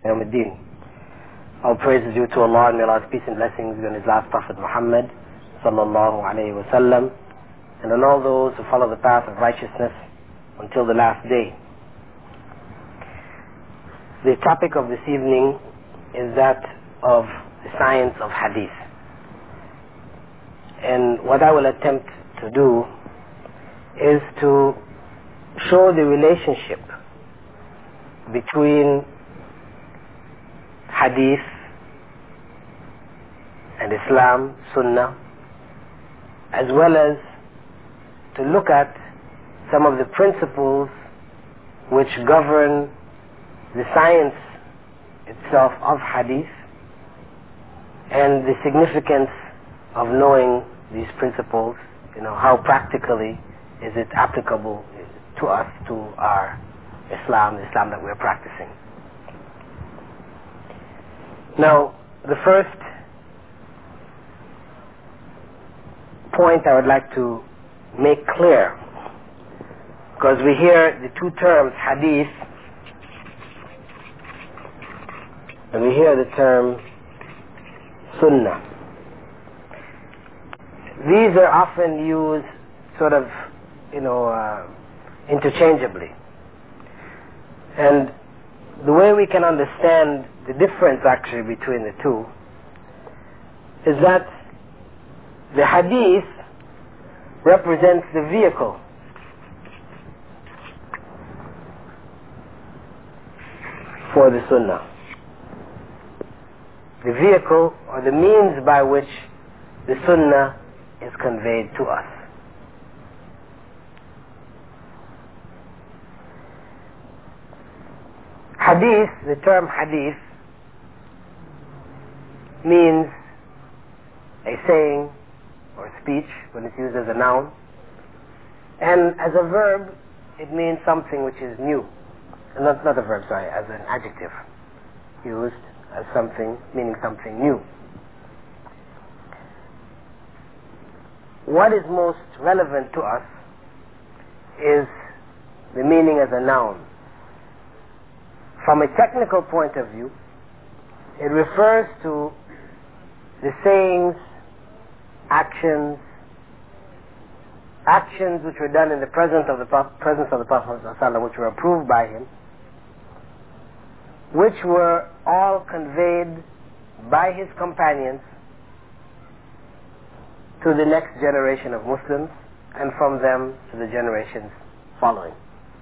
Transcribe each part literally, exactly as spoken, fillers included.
Yawmiddin. All praise is due to Allah, and may Allah's peace and blessings be on His last Prophet Muhammad sallallahu alayhi wa sallam, and on all those who follow the path of righteousness until the last day. The topic of this evening is that of the science of hadith. And what I will attempt to do is to show the relationship between hadith and Islam, Sunnah, as well as to look at some of the principles which govern the science itself of hadith and the significance of knowing these principles. You know, how practically is it applicable to us, to our Islam, the Islam that we're practicing. Now, the first point I would like to make clear, because we hear the two terms hadith and we hear the term sunnah. These are often used sort of, you know, uh, interchangeably. And the way we can understand the difference actually between the two is that the hadith represents the vehicle for the sunnah. The vehicle or the means by which the sunnah is conveyed to us. Hadith, the term hadith, means a saying or speech when it's used as a noun, and as a verb it means something which is new. Not, not a verb, sorry, as an adjective used as something, meaning something new. What is most relevant to us is the meaning as a noun. From a technical point of view, it refers to the sayings, actions, actions which were done in the presence of the presence of the Prophet ﷺ, which were approved by him, which were all conveyed by his companions to the next generation of Muslims, and from them to the generations following.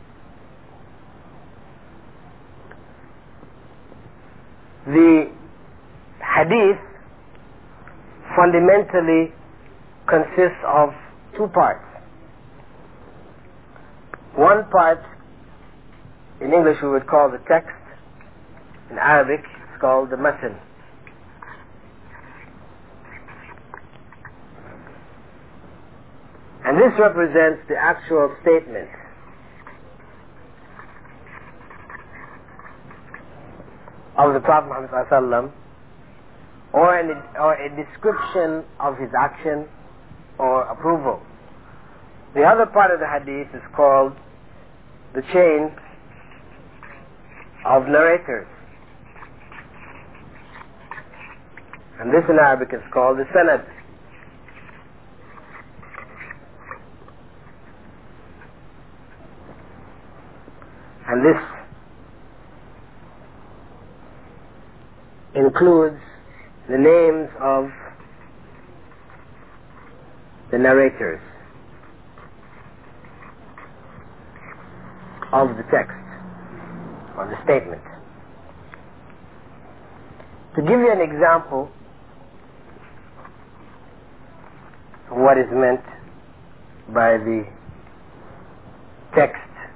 The hadith fundamentally consists of two parts. One part, in English we would call the text, in Arabic it's called the matan. And this represents the actual statement of the Prophet Muhammad ﷺ, or, an, or a description of his action or approval. The other part of the hadith is called the chain of narrators, and this in Arabic is called the sanad. And this includes the names of the narrators of the text or the statement. To give you an example of what is meant by the text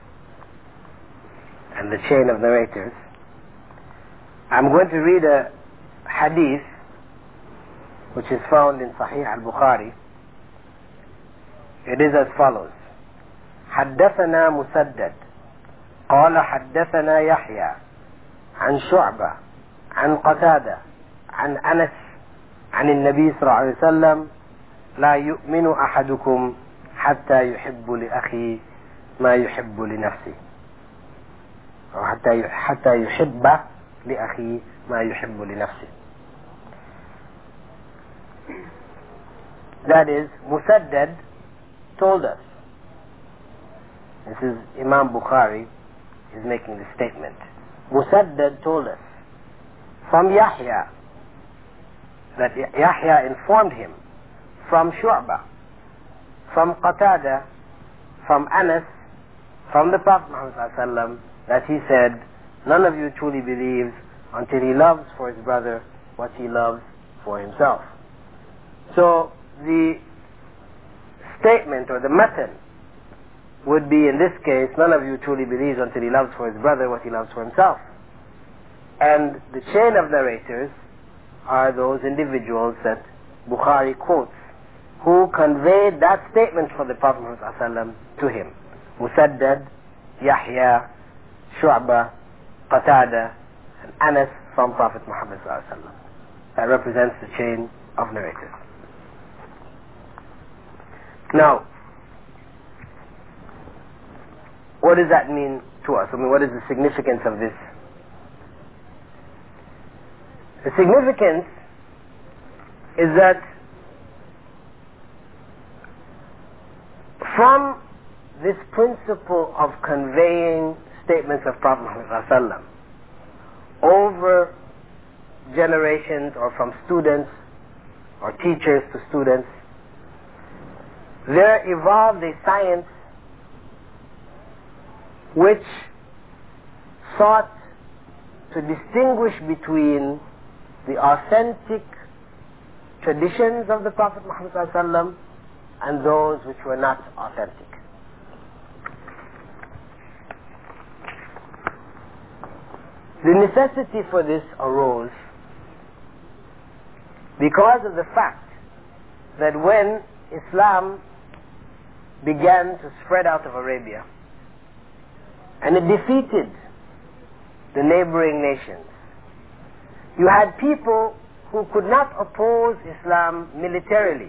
and the chain of narrators, I'm going to read a hadith which is found in Sahih al-Bukhari. It is as follows: حدثنا مسدد قال حدثنا يحيى عن شعبة عن قتادة عن أنس عن النبي صلى الله عليه وسلم لا يؤمن أحدكم حتى يحب لأخيه ما يحب لنفسه، أو حتى حتى يحب لأخي ما يحب لنفسه. That is, Musaddad told us. This is Imam Bukhari is making the statement. Musaddad told us from Yahya, that Yahya informed him, from Shu'bah, from Qatada, from Anas, from the Prophet Muhammad that he said, none of you truly believes until he loves for his brother what he loves for himself. So the statement or the method would be, in this case, none of you truly believes until he loves for his brother what he loves for himself. And the chain of narrators are those individuals that Bukhari quotes, who conveyed that statement for the Prophet ﷺ to him. Musaddad, Yahya, Shu'bah, Qatada, and Anas from Prophet Muhammad ﷺ. That represents the chain of narrators. Now, what does that mean to us? I mean, what is the significance of this? The significance is that from this principle of conveying statements of Prophet Muhammad ﷺ over generations, or from students or teachers to students, there evolved a science which sought to distinguish between the authentic traditions of the Prophet Muhammad ﷺ and those which were not authentic. The necessity for this arose because of the fact that when Islam began to spread out of Arabia and it defeated the neighboring nations, you had people who could not oppose Islam militarily.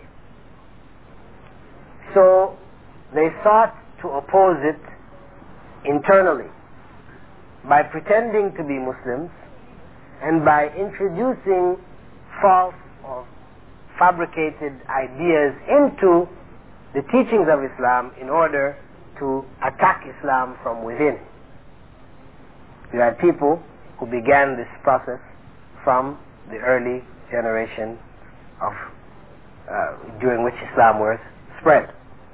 So they sought to oppose it internally by pretending to be Muslims and by introducing false or fabricated ideas into the teachings of Islam in order to attack Islam from within. You had people who began this process from the early generation of uh, during which Islam was spread.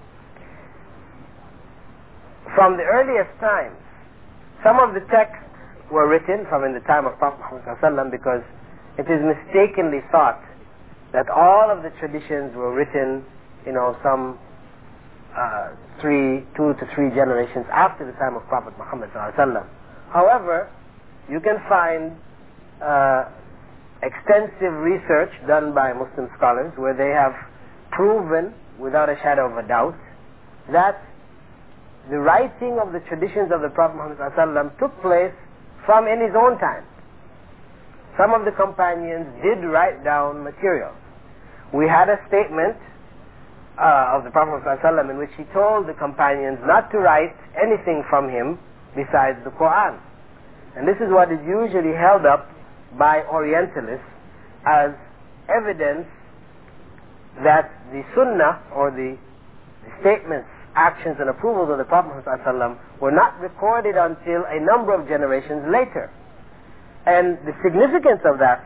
From the earliest times, some of the texts were written from in the time of Prophet Muhammad because it is mistakenly thought that all of the traditions were written, you know, some uh, three, two to three generations after the time of Prophet Muhammad. However, you can find uh, extensive research done by Muslim scholars where they have proven without a shadow of a doubt that the writing of the traditions of the Prophet Muhammad ﷺ took place from in his own time. Some of the companions did write down material. We had a statement uh, of the Prophet Muhammad ﷺ in which he told the companions not to write anything from him besides the Quran. And this is what is usually held up by Orientalists as evidence that the Sunnah, or the, the statements, actions and approvals of the Prophet ﷺ were not recorded until a number of generations later. And the significance of that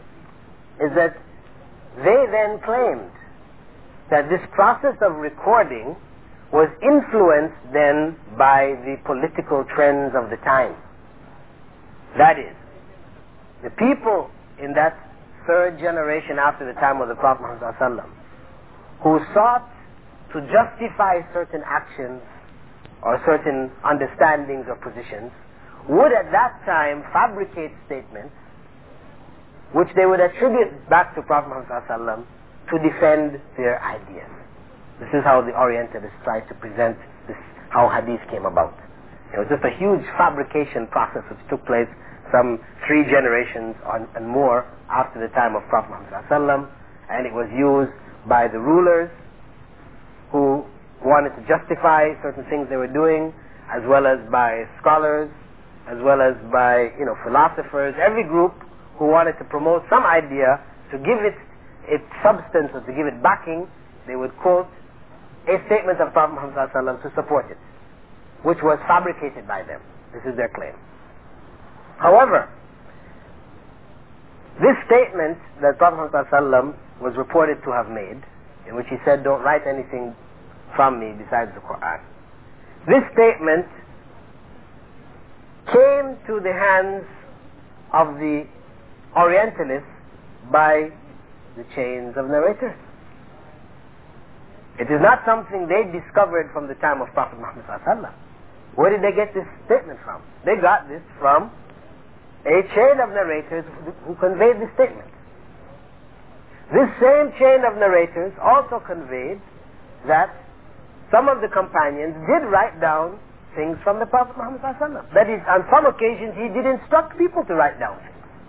is that they then claimed that this process of recording was influenced then by the political trends of the time. That is, the people in that third generation after the time of the Prophet Muhammad ﷺ who sought to justify certain actions or certain understandings or positions would at that time fabricate statements which they would attribute back to Prophet Muhammad ﷺ to defend their ideas. This is how the Orientalists tried to present this, how Hadith came about. It was just a huge fabrication process which took place some three generations on, and more after the time of Prophet Muhammad ﷺ, and it was used by the rulers who wanted to justify certain things they were doing, as well as by scholars as well as by, you know, philosophers, every group who wanted to promote some idea, to give it its substance or to give it backing, they would quote a statement of Prophet Muhammad ﷺ to support it, which was fabricated by them. This is their claim. However, this statement that Prophet Muhammad ﷺ was reported to have made, in which he said, don't write anything from me besides the Quran, this statement came to the hands of the Orientalists by the chains of narrators. It is not something they discovered from the time of Prophet Muhammad ﷺ. Where did they get this statement from? They got this from a chain of narrators who conveyed this statement. This same chain of narrators also conveyed that some of the companions did write down things from the Prophet Muhammad ﷺ. That is, on some occasions he did instruct people to write down things.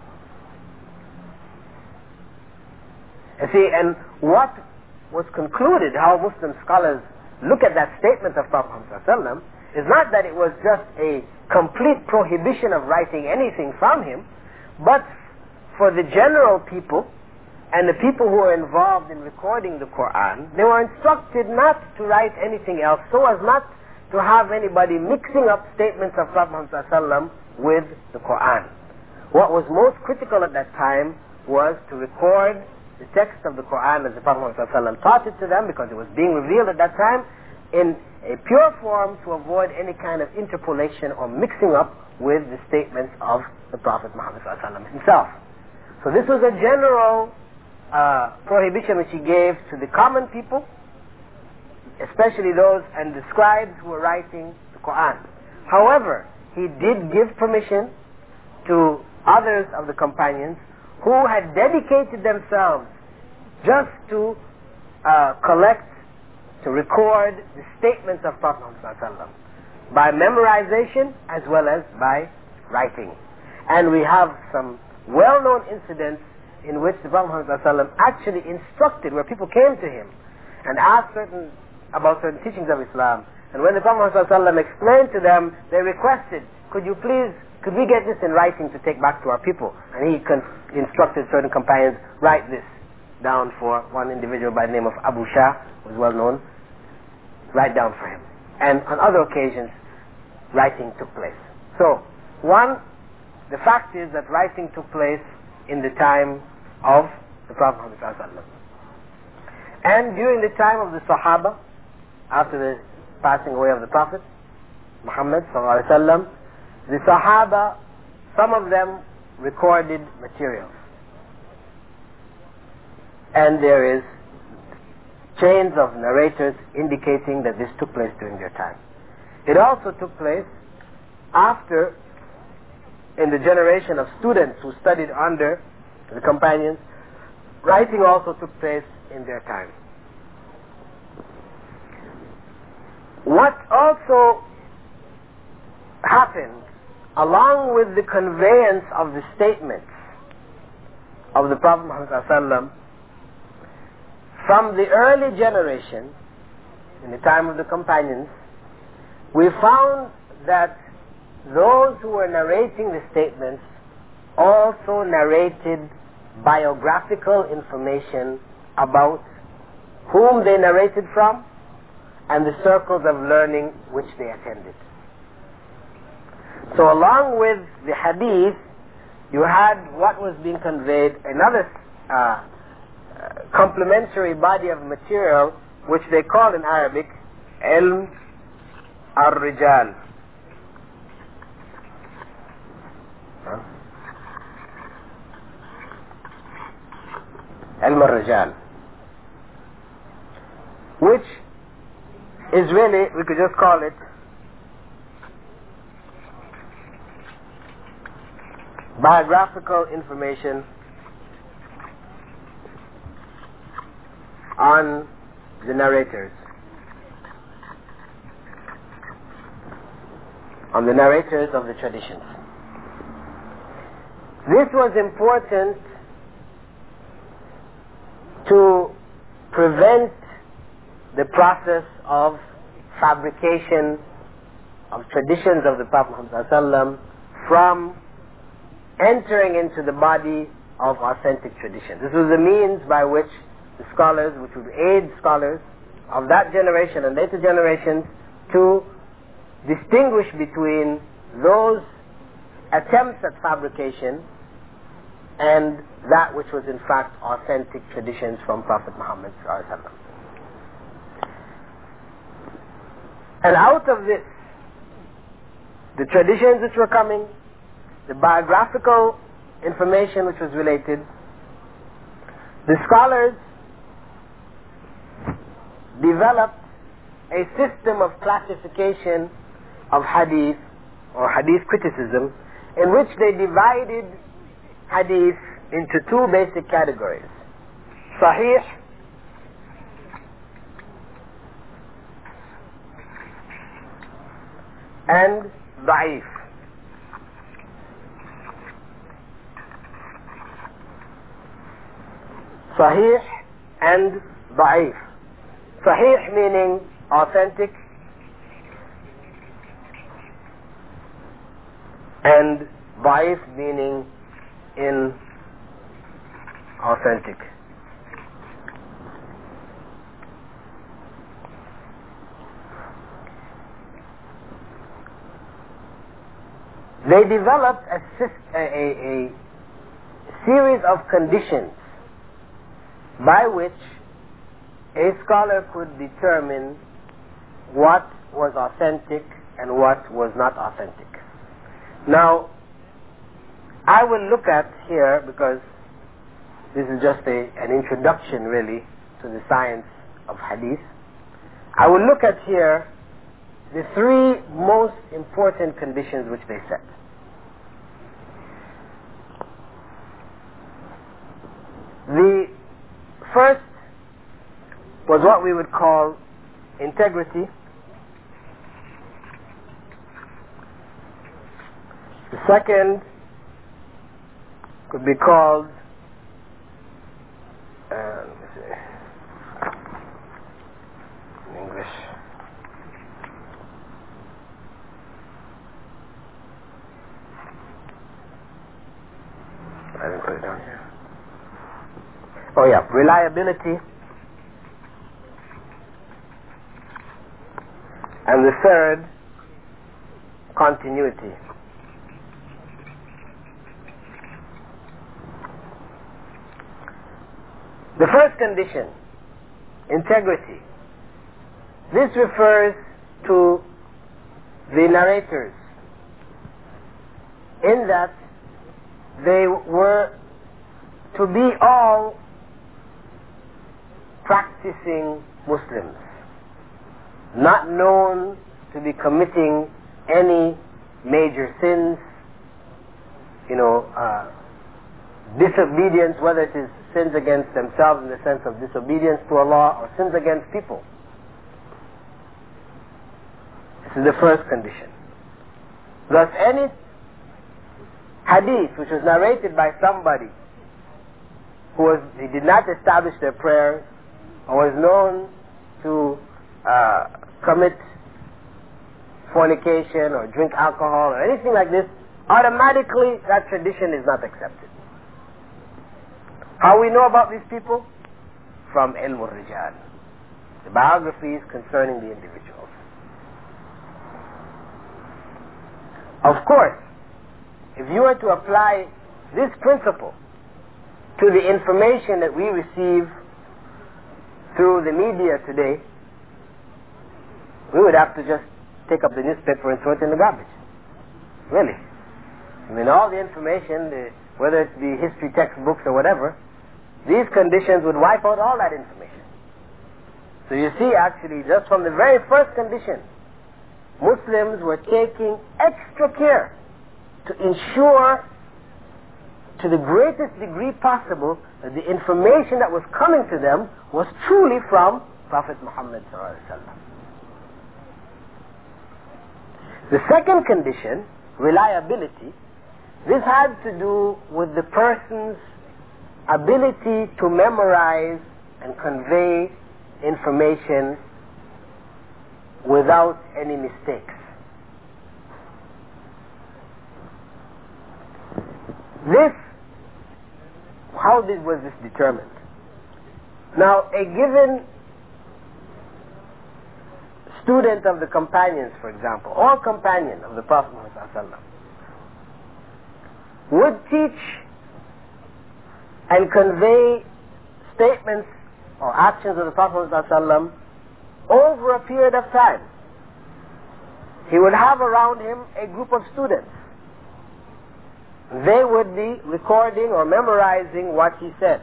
You see, and what was concluded, how Muslim scholars look at that statement of Prophet Muhammad ﷺ, is not that it was just a complete prohibition of writing anything from him, but for the general people and the people who were involved in recording the Quran, they were instructed not to write anything else, so as not to have anybody mixing up statements of Prophet Muhammad ﷺ with the Quran. What was most critical at that time was to record the text of the Quran as the Prophet Muhammad ﷺ taught it to them, because it was being revealed at that time, in a pure form, to avoid any kind of interpolation or mixing up with the statements of the Prophet Muhammad ﷺ himself. So this was a general uh, prohibition which he gave to the common people, especially those and the scribes who were writing the Quran. However, he did give permission to others of the companions who had dedicated themselves just to uh, collect, to record the statements of Prophet Muhammad ﷺ by memorization as well as by writing. And we have some well-known incidents in which the Prophet Muhammad ﷺ actually instructed, where people came to him and asked certain about certain teachings of Islam. And when the Prophet Muhammad ﷺ explained to them, they requested, could you please, could we get this in writing to take back to our people? And he con- instructed certain companions, write this down for one individual by the name of Abu Shah, who was well known, write down for him. And on other occasions, writing took place. So, one, the fact is that writing took place in the time of the Prophet Muhammad ﷺ. And during the time of the Sahaba, after the passing away of the Prophet Muhammad ﷺ, the Sahaba, some of them recorded materials. And there is chains of narrators indicating that this took place during their time. It also took place after, in the generation of students who studied under the companions, writing also took place in their time. What also happened, along with the conveyance of the statements of the Prophet Muhammad ﷺ, from the early generation, in the time of the companions, we found that those who were narrating the statements also narrated biographical information about whom they narrated from and the circles of learning which they attended. So along with the hadith, you had what was being conveyed, another uh, complementary body of material, which they call in Arabic ilm ar-rijal. Ilm ar-rijal, which is really, we could just call it biographical information on the narrators, on the narrators of the traditions. This was important to prevent the process of fabrication of traditions of the Prophet Muhammad ﷺ from entering into the body of authentic tradition. This was the means by which the scholars, which would aid scholars of that generation and later generations to distinguish between those attempts at fabrication and that which was in fact authentic traditions from Prophet Muhammad sallallahu alaihi wasallam. And out of this, the traditions which were coming, the biographical information which was related, the scholars developed a system of classification of hadith or hadith criticism in which they divided hadith into two basic categories: sahih and da'if. Sahih and da'if. Sahih meaning authentic, and da'if meaning inauthentic. They developed a, a, a, a series of conditions by which a scholar could determine what was authentic and what was not authentic. Now, I will look at here, because this is just a, an introduction really to the science of hadith, I will look at here the three most important conditions which they set. The first was what we would call integrity. The second could be called uh, let me see, in English. I didn't put it down here. Oh yeah, reliability. And the third, continuity. The first condition, integrity. This refers to the narrators, in that they were to be all practicing Muslims, not known to be committing any major sins, you know, uh, disobedience, whether it is sins against themselves in the sense of disobedience to Allah or sins against people. This is the first condition. Thus, any hadith which was narrated by somebody who was, he did not establish their prayers or was known to uh, commit fornication or drink alcohol or anything like this, automatically that tradition is not accepted. How we know about these people? From Ilm al-Rijal, the biographies concerning the individuals. Of course, if you were to apply this principle to the information that we receive through the media today, we would have to just take up the newspaper and throw it in the garbage. Really. I mean, all the information, the, whether it be history textbooks or whatever, these conditions would wipe out all that information. So you see, actually, just from the very first condition, Muslims were taking extra care to ensure to the greatest degree possible that the information that was coming to them was truly from Prophet Muhammad sallallahu alaihi wasallam. The second condition, reliability, this had to do with the person's ability to memorize and convey information without any mistakes. This, how did, was this determined? Now, a given student of the companions, for example, or companion of the Prophet Muhammad would teach and convey statements or actions of the Prophet Muhammad over a period of time. He would have around him a group of students. They would be recording or memorizing what he said.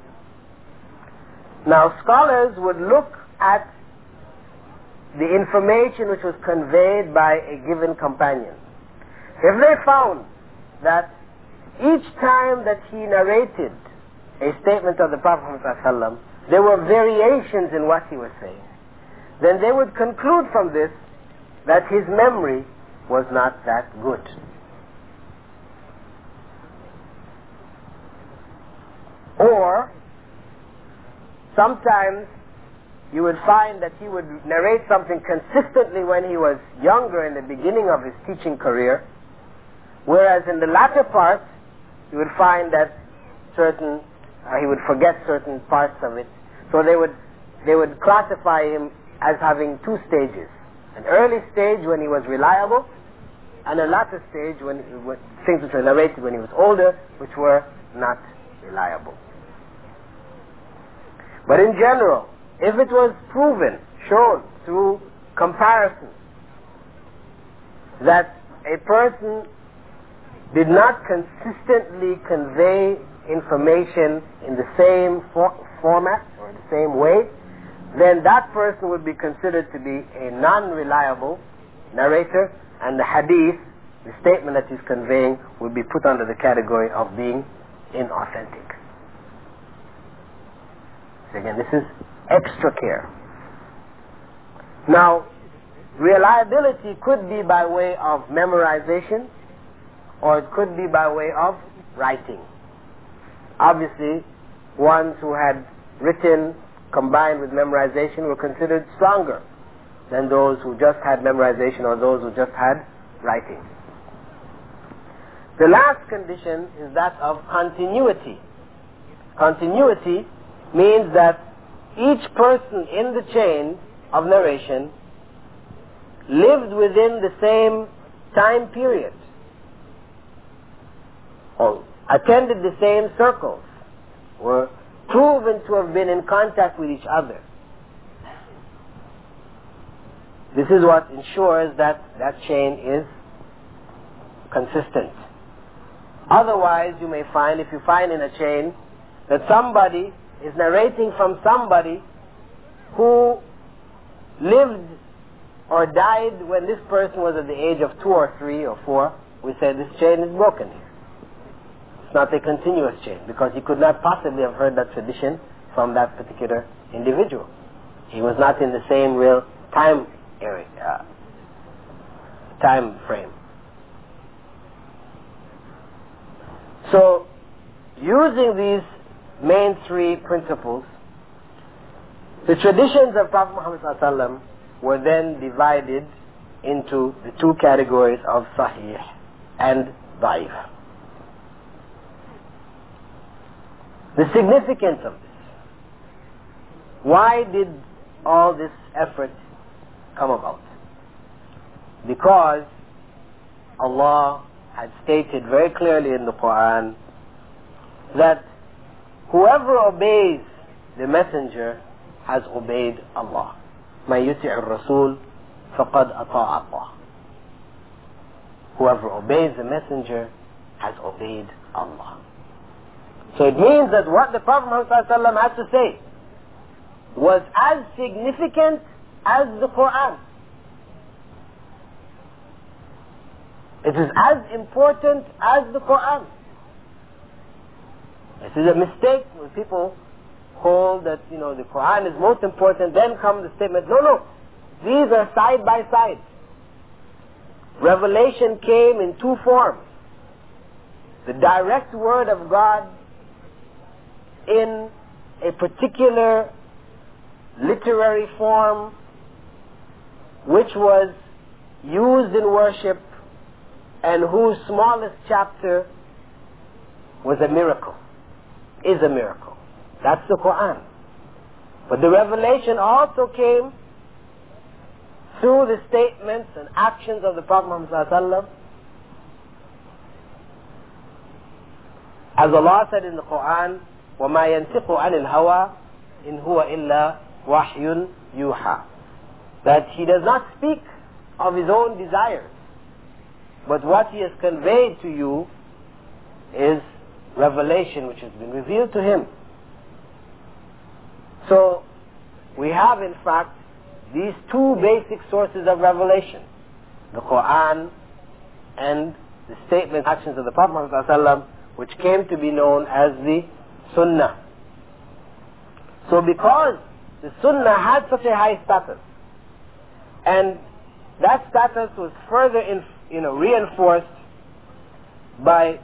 Now, scholars would look at the information which was conveyed by a given companion. If they found that each time that he narrated a statement of the Prophet ﷺ, there were variations in what he was saying, then they would conclude from this that his memory was not that good. Or sometimes you would find that he would narrate something consistently when he was younger in the beginning of his teaching career, whereas in the latter part you would find that certain, uh, he would forget certain parts of it. So they would, they would classify him as having two stages. An early stage when he was reliable, and a latter stage when, when things which were narrated when he was older, which were not reliable. But in general, if it was proven, shown through comparison, that a person did not consistently convey information in the same for format or the same way, then that person would be considered to be a non-reliable narrator, and the hadith, the statement that he's conveying, would be put under the category of being inauthentic. So again, this is extra care. Now, reliability could be by way of memorization, or it could be by way of writing. Obviously, ones who had written combined with memorization were considered stronger than those who just had memorization or those who just had writing. The last condition is that of continuity. Continuity means that each person in the chain of narration lived within the same time period, or attended the same circles, were proven to have been in contact with each other. This is what ensures that that chain is consistent. Otherwise, you may find, if you find in a chain that somebody is narrating from somebody who lived or died when this person was at the age of two or three or four, we say this chain is broken here. It's not a continuous chain, because he could not possibly have heard that tradition from that particular individual. He was not in the same real time area, uh, time frame. So, using these main three principles, the traditions of Prophet Muhammad ﷺ were then divided into the two categories of Sahih and Da'if. The significance of this. Why did all this effort come about? Because Allah had stated very clearly in the Quran that whoever obeys the messenger has obeyed Allah. مَن يُطِعِ الرَّسُولِ فَقَدْ أَطَاعَ اللَّهَ. Whoever obeys the messenger has obeyed Allah. So it means that what the Prophet ﷺ had to say was as significant as the Quran. It is as important as the Quran. This is a mistake when people hold that, you know, the Quran is most important, then come the statement, no, no, these are side by side. Revelation came in two forms. The direct word of God in a particular literary form which was used in worship and whose smallest chapter was a miracle, is a miracle. That's the Quran. But the revelation also came through the statements and actions of the Prophet Muhammad sallallahu alaihi wasallam. As Allah said in the Quran, وَمَا يَنْتِقُ عَنِ الْهَوَىٰ إِنْ هُوَ إِلَّا وَحْيٌ يُوحَىٰ. That he does not speak of his own desires, but what he has conveyed to you is revelation which has been revealed to him. So, we have in fact these two basic sources of revelation, the Quran and the statements and actions of the Prophet Muhammad sallallahu alaihi wasallam, which came to be known as the Sunnah. So because the Sunnah had such a high status, and that status was further in, you know, reinforced by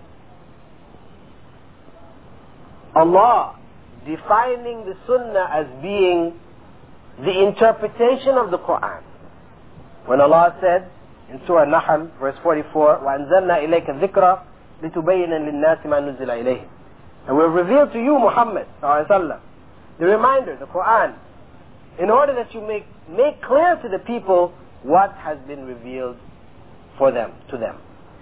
Allah defining the Sunnah as being the interpretation of the Quran. When Allah said in Surah Nahl, verse forty-four, وَأَنزَلْنَا إِلَيْكَ الذِّكْرَ لِتُبَيِّنَ لِلنَّاسِ مَا نُزِّلَ إِلَيْهِمْ. And we have revealed to you, Muhammad sallallahu alaihi wasallam, the reminder, the Quran, in order that you make make clear to the people what has been revealed for them, to them.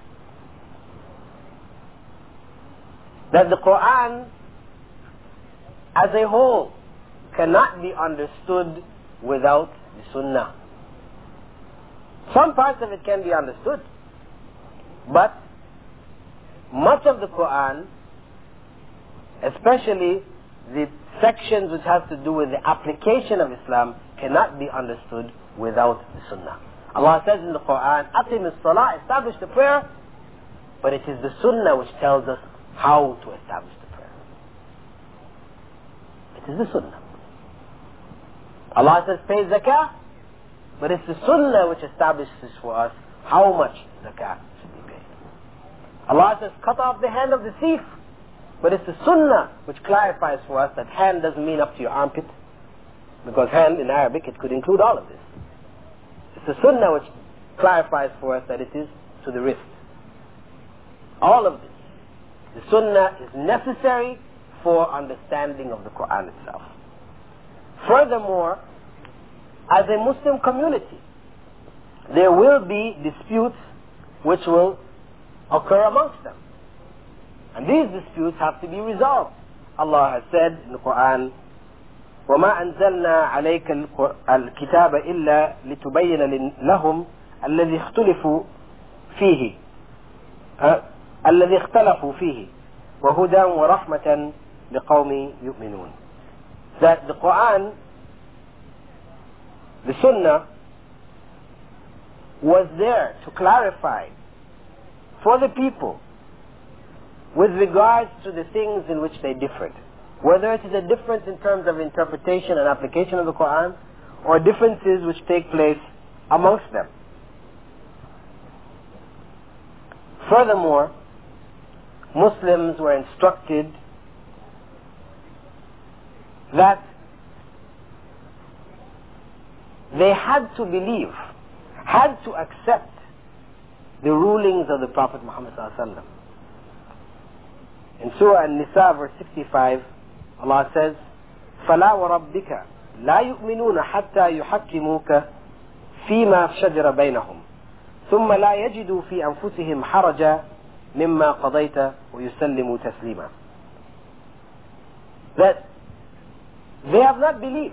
That the Quran as a whole cannot be understood without the Sunnah. Some parts of it can be understood, but much of the Quran, especially the sections which have to do with the application of Islam, cannot be understood without the Sunnah. Allah says in the Quran, "Aqim as-salah," establish the prayer, but it is the Sunnah which tells us how to establish the prayer. It is the Sunnah. Allah says, "Pay zakah," but it's the Sunnah which establishes for us how much zakah should be paid. Allah says, "Cut off the hand of the thief," but it's the Sunnah which clarifies for us that hand doesn't mean up to your armpit, because hand in Arabic, it could include all of this. It's the Sunnah which clarifies for us that it is to the wrist. All of this. The Sunnah is necessary for understanding of the Quran itself. Furthermore, as a Muslim community, there will be disputes which will occur amongst them. And these disputes have to be resolved. Allah has said in the Quran, وَمَا أَنزَلْنَا عَلَيْكَ الْكِتَابَ إِلَّا لِتُبَيِّنَ لَهُمْ الَّذِي اخْتُلِفُوا فِيهِ الَّذِي اخْتَلَفُوا فِيهِ وَهُدًى وَرَحْمَةً لِقَوْمِ يُؤْمِنُونَ. That the Quran, the Sunnah, was there to clarify for the people with regards to the things in which they differed. Whether it is a difference in terms of interpretation and application of the Quran, or differences which take place amongst them. Furthermore, Muslims were instructed that they had to believe, had to accept the rulings of the Prophet Muhammad sallallahu alaihi wasallam. In Surah An-Nisa, verse sixty-five, Allah says, فَلَا وَرَبِّكَ لَا يُؤْمِنُونَ حَتَّى يُحَكِّمُوكَ فِي مَا شَجَرَ بَيْنَهُمْ ثُمَّ لَا يَجِدُوا فِي أَنفُسِهِمْ حَرَجًا مِمَّا قَضَيْتَ وَيُسَلِّمُوا تَسْلِيمًا. That they have not believed.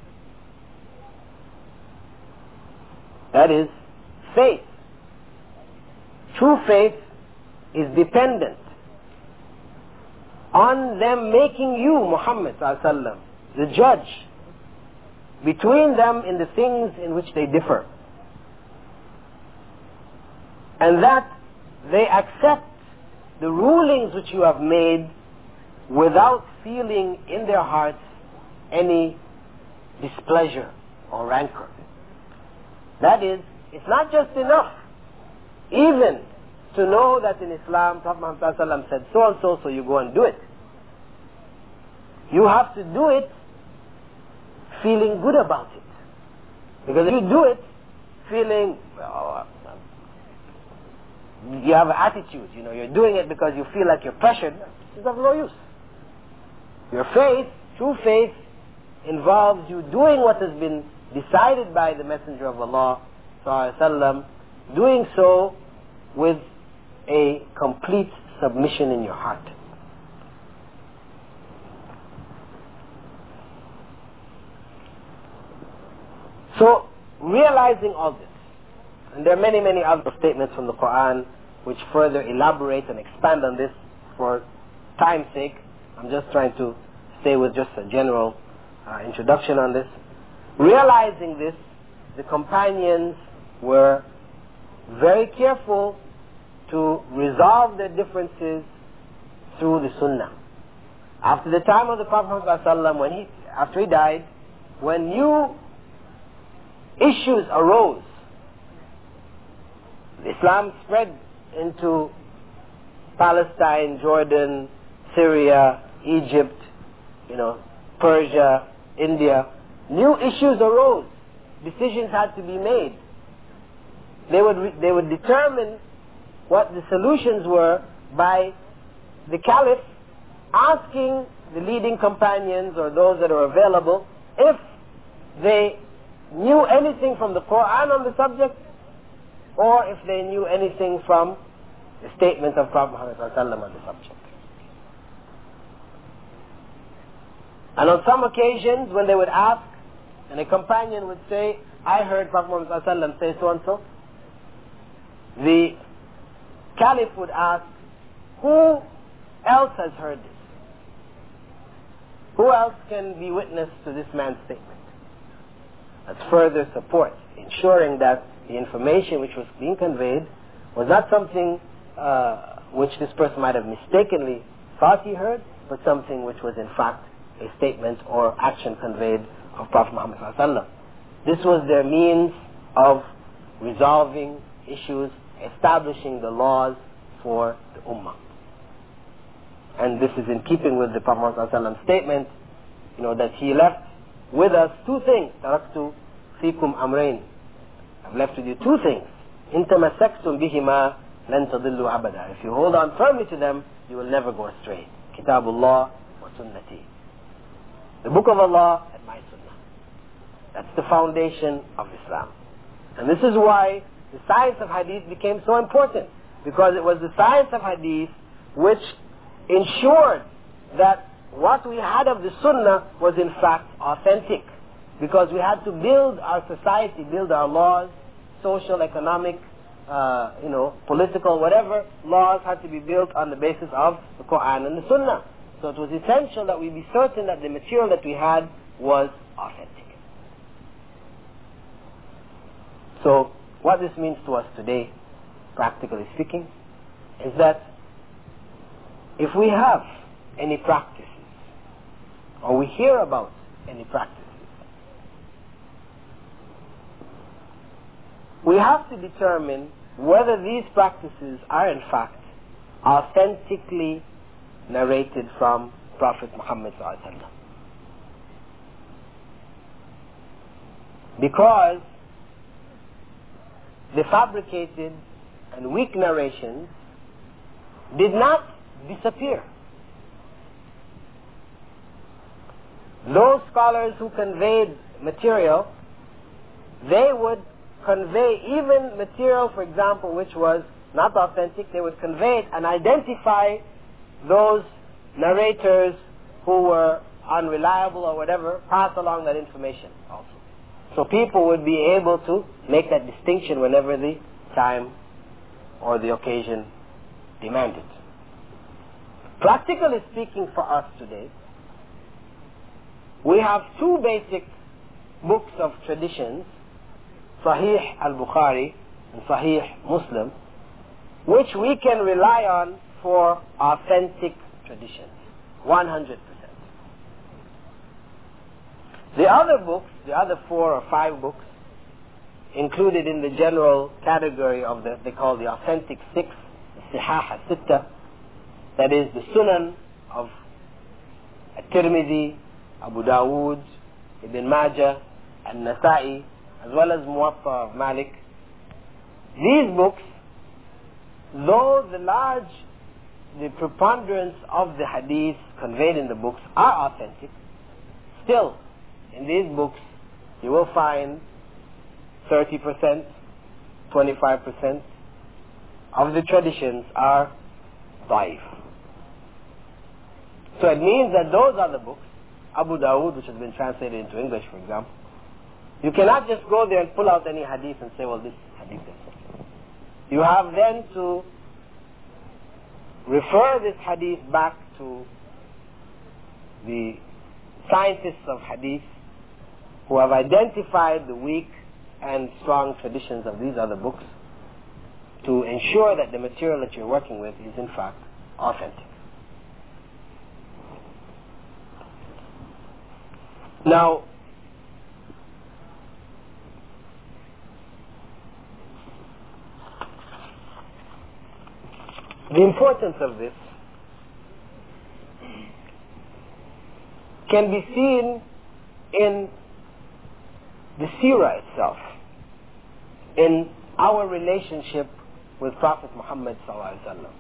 That is faith. True faith is dependent on them making you, Muhammad sallallahu alaihi wasallam, the judge between them in the things in which they differ. And that they accept the rulings which you have made without feeling in their hearts any displeasure or rancor. That is, it's not just enough even to know that in Islam, Prophet Muhammad sallallahu alaihi wasallam said so and so, so you go and do it. You have to do it feeling good about it. Because if you do it feeling, oh, you have an attitude, you know, you're doing it because you feel like you're pressured, it's of no use. Your faith, true faith, involves you doing what has been decided by the Messenger of Allah sallallahu alaihi wasallam, doing so with a complete submission in your heart. So, realizing all this, and there are many, many other statements from the Quran which further elaborate and expand on this. For time's sake, I'm just trying to stay with just a general uh, introduction on this. Realizing this, the companions were very careful to resolve their differences through the Sunnah. After the time of the Prophet ﷺ, when he, after he died, when new issues arose, Islam spread into Palestine, Jordan, Syria, Egypt, you know, Persia, India. New issues arose. Decisions had to be made. They would re- they would determine what the solutions were by the Caliph asking the leading companions or those that are available if they knew anything from the Quran on the subject, or if they knew anything from the statements of Prophet Muhammad on the subject. And on some occasions, when they would ask, and a companion would say, I heard Prophet Muhammad say so and so, the Caliph would ask, who else has heard this? Who else can be witness to this man's statement? That's further support, ensuring that the information which was being conveyed was not something uh, which this person might have mistakenly thought he heard, but something which was in fact a statement or action conveyed of Prophet Muhammad sallallahu alaihi wasallam. This was their means of resolving issues, establishing the laws for the Ummah. And this is in keeping with the Prophet Muhammad sallallahu alaihi wasallam statement, you know, that he left with us two things. Taraktu fikum amrain. I've left with you two things. In tamassaktum bihima lan tadillu abada. If you hold on firmly to them, you will never go astray. Kitabullah wa sunnati. The Book of Allah and my Sunnah. That's the foundation of Islam. And this is why the science of Hadith became so important. Because it was the science of Hadith which ensured that what we had of the Sunnah was in fact authentic. Because we had to build our society, build our laws, social, economic, uh, you know, political, whatever laws had to be built on the basis of the Quran and the Sunnah. So it was essential that we be certain that the material that we had was authentic. So what this means to us today, practically speaking, is that if we have any practices, or we hear about any practices, we have to determine whether these practices are in fact authentically narrated from Prophet Muhammad sallallahu alaihi wasallam. Because the fabricated and weak narrations did not disappear. Those scholars who conveyed material, they would convey even material, for example, which was not authentic. They would convey it and identify those narrators who were unreliable or whatever, pass along that information also. So people would be able to make that distinction whenever the time or the occasion demanded. Practically speaking, for us today, we have two basic books of traditions, Sahih al-Bukhari and Sahih Muslim, which we can rely on for authentic traditions, one hundred percent. The other books, the other four or five books, included in the general category of the, they call the authentic six, the Sihah al-Sitta, that is the Sunan of At-Tirmidhi, Abu Dawood, Ibn Majah, and Nasa'i, as well as Muwatta of Malik. These books though the large, the preponderance of the hadith conveyed in the books are authentic, still, in these books, you will find thirty percent, twenty-five percent of the traditions are da'if. So it means that those are the books, Abu Dawood, which has been translated into English, for example, you cannot just go there and pull out any hadith and say, well, this hadith is. You have then to refer this hadith back to the scientists of hadith who have identified the weak and strong traditions of these other books to ensure that the material that you're working with is in fact authentic. Now, the importance of this can be seen in the seerah itself, in our relationship with Prophet Muhammad sallallahu alaihi wasallam.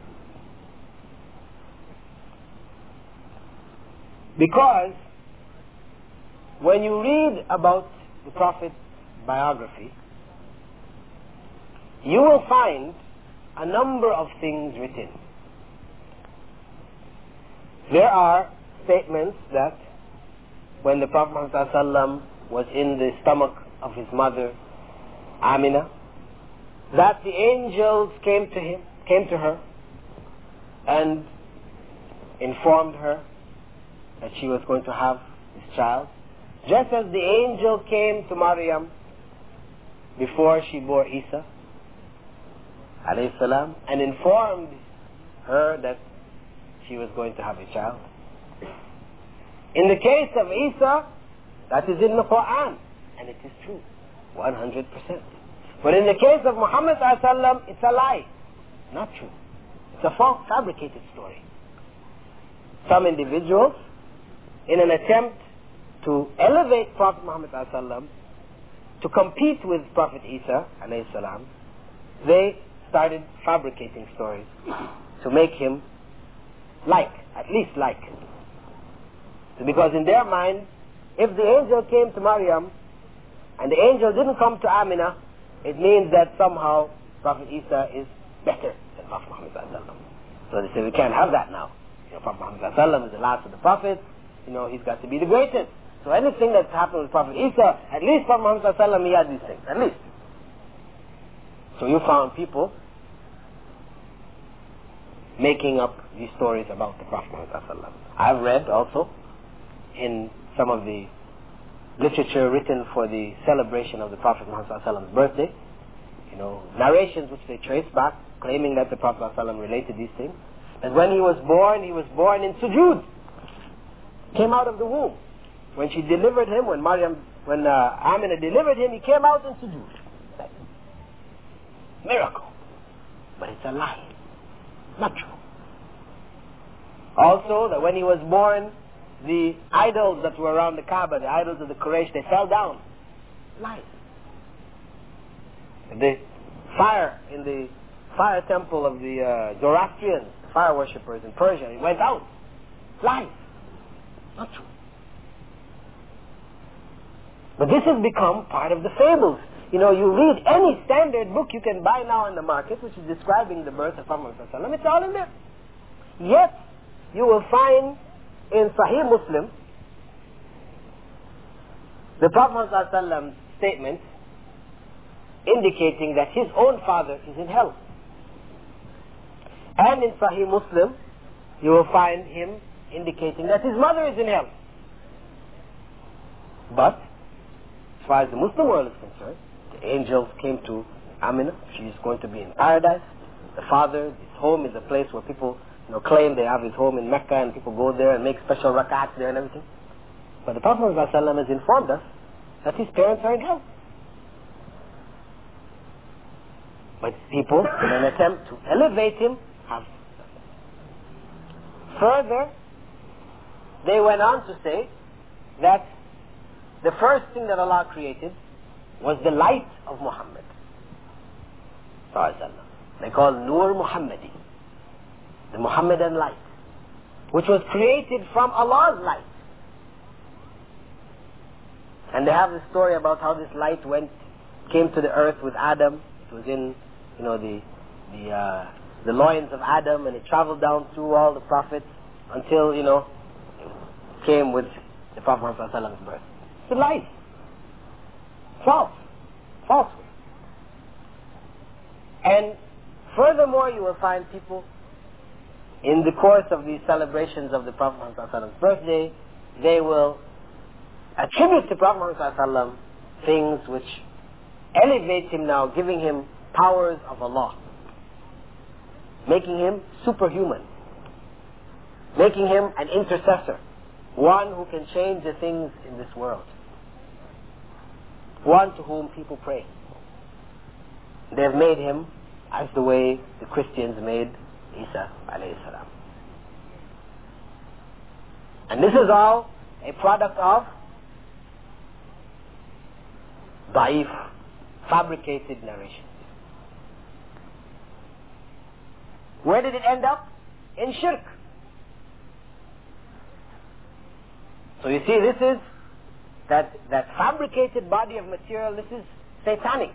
Because when you read about the Prophet's biography, you will find a number of things written. There are statements that when the Prophet Muhammad sallallahu alaihi wasallam was in the stomach of his mother, Amina, that the angels came to him, came to her and informed her that she was going to have this child. Just as the angel came to Maryam before she bore Isa, alayhi salam, and informed her that she was going to have a child. In the case of Isa, that is in the Quran, and it is true, one hundred percent. But in the case of Muhammad sallallahu alaihi wasallam, it's a lie, not true. It's a false, fabricated story. Some individuals, in an attempt to elevate Prophet Muhammad sallallahu alaihi wasallam, to compete with Prophet Isa alayhi salam, they started fabricating stories to make him like, at least like. So because in their mind, if the angel came to Maryam and the angel didn't come to Amina, it means that somehow Prophet Isa is better than Prophet Muhammad sallallahu alaihi wasallam. So they say we can't have that now. You know, Prophet Muhammad sallallahu alaihi wasallam is the last of the prophets. You know, he's got to be the greatest. So anything that's happened with Prophet Isa, at least Prophet Muhammad sallallahu alaihi wasallam, he had these things, at least. So you found people making up these stories about the Prophet Muhammad sallallahu alaihi wasallam. I've read also in some of the literature written for the celebration of the Prophet Muhammad sallallahu alaihi wasallam's birthday, you know, narrations which they trace back, claiming that the Prophet sallallahu alaihi wasallam related these things. And when he was born, he was born in sujood. Came out of the womb. When she delivered him, when Maryam, when uh, Amina delivered him, he came out in sujood. Miracle. But it's a lie. Not true. Also, that when he was born, the idols that were around the Kaaba, the idols of the Quraysh, they fell down. Lies. The fire in the fire temple of the uh, Zoroastrians, the fire worshippers in Persia, it went out. Lies. Not true. But this has become part of the fables. You know, you read any standard book you can buy now in the market, which is describing the birth of Muhammad sallallahu alaihi wasallam, it's all in there. Yet, you will find in Sahih Muslim, the Prophet Muhammad sallallahu alaihi wasallam's statements indicating that his own father is in hell. And in Sahih Muslim, you will find him indicating that his mother is in hell. But, as far as the Muslim world is concerned, the angels came to Amina, she is going to be in paradise. The father, his home is a place where people, you know, claim they have his home in Mecca and people go there and make special rakats there and everything. But the Prophet ﷺ has informed us that his parents are in hell. But people, in an attempt to elevate him, have. Further, they went on to say that the first thing that Allah created was the light of Muhammad. They call Nur Muhammadi, the Muhammadan light, which was created from Allah's light. And they have the story about how this light went, came to the earth with Adam. It was in, you know, the the uh, the loins of Adam, and it traveled down through all the prophets until, you know, it came with the Prophet Muhammad's birth. It's a lie. False. Falsehood. And furthermore, you will find people in the course of these celebrations of the Prophet Muhammad's birthday, they will attribute to Prophet Muhammad things which elevate him now, giving him powers of Allah, making him superhuman, making him an intercessor, one who can change the things in this world, one to whom people pray. They have made him as the way the Christians made Isa alayhi salam. And this is all a product of da'if, fabricated narrations. Where did it end up? In shirk. So you see, this is that, that fabricated body of material, this is satanic.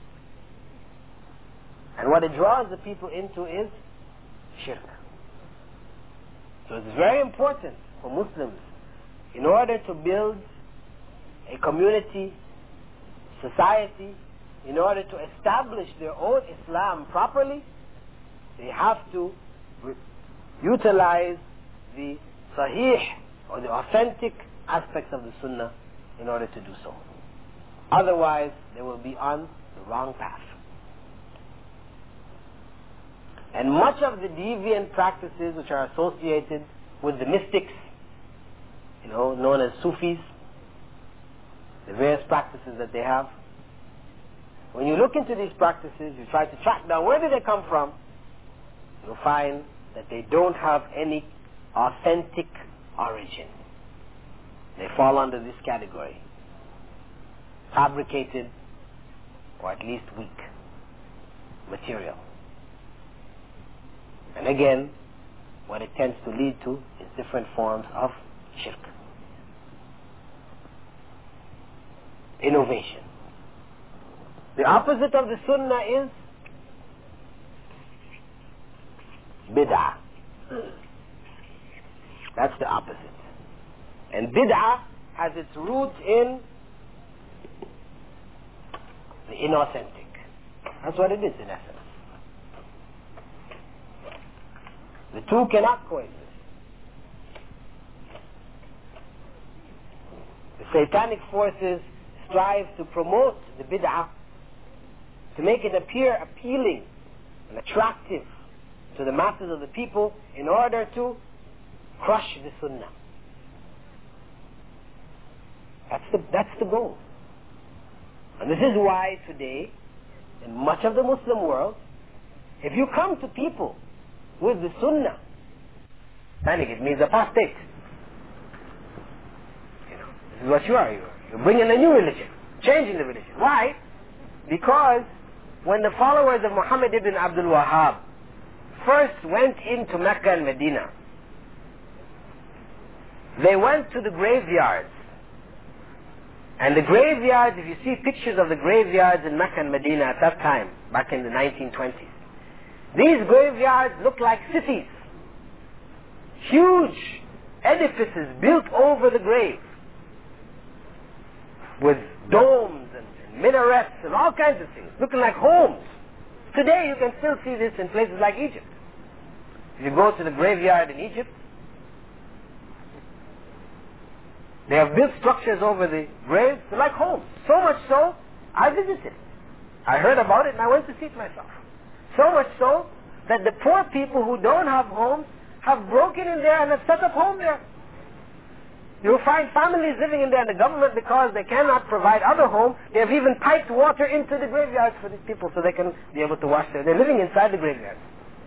And what it draws the people into is shirk. So it's very important for Muslims, in order to build a community, society, in order to establish their own Islam properly, they have to re- utilize the sahih, or the authentic aspects of the sunnah in order to do so. Otherwise, they will be on the wrong path. And much of the deviant practices which are associated with the mystics, you know, known as Sufis, the various practices that they have, when you look into these practices, you try to track down where did they come from, you'll find that they don't have any authentic origin. They fall under this category: fabricated, or at least weak material. And again, what it tends to lead to is different forms of shirk. Innovation. The opposite of the sunnah is bid'ah. That's the opposite. And bid'ah has its root in the inauthentic. That's what it is in essence. The two cannot coexist. The satanic forces strive to promote the bid'ah, to make it appear appealing and attractive to the masses of the people in order to crush the sunnah. That's the, that's the goal. And this is why today, in much of the Muslim world, if you come to people with the sunnah, then it means apostate. You know, this is what you are. You're, you're bringing a new religion, changing the religion. Why? Because when the followers of Muhammad ibn Abdul Wahhab first went into Mecca and Medina, they went to the graveyards. And the graveyards, if you see pictures of the graveyards in Mecca and Medina at that time, back in the nineteen twenties, these graveyards look like cities. Huge edifices built over the grave, with domes and, and minarets and all kinds of things, looking like homes. Today you can still see this in places like Egypt. If you go to the graveyard in Egypt, they have built structures over the graves, they're like homes. So much so, I visited. I heard about it and I went to see it myself. So much so that the poor people who don't have homes have broken in there and have set up home there. You'll find families living in there, and the government, because they cannot provide other homes, they have even piped water into the graveyards for these people so they can be able to wash there. They're living inside the graveyards.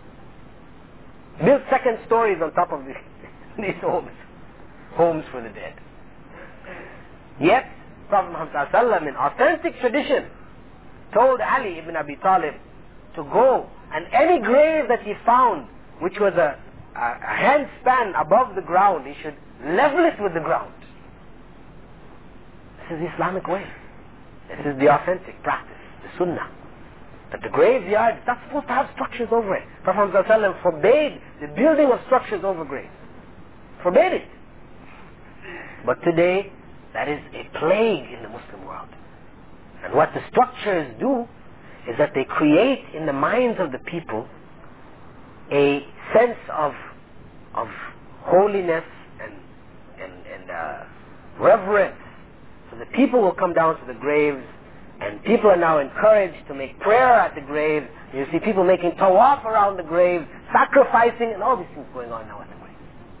Built second stories on top of these, these homes. Homes for the dead. Yet, Prophet Muhammad ﷺ, in authentic tradition, told Ali ibn Abi Talib to go, and any grave that he found, which was a, a, a hand span above the ground, he should level it with the ground. This is the Islamic way. This is the authentic practice, the sunnah. That the graveyard is not supposed to have structures over it. Prophet ﷺ forbade the building of structures over graves. Forbade it. But today, that is a plague in the Muslim world. And what the structures do is that they create in the minds of the people a sense of of holiness and and, and uh, reverence. So the people will come down to the graves, and people are now encouraged to make prayer at the grave. You see people making tawaf around the grave, sacrificing, and all these things going on now at the grave.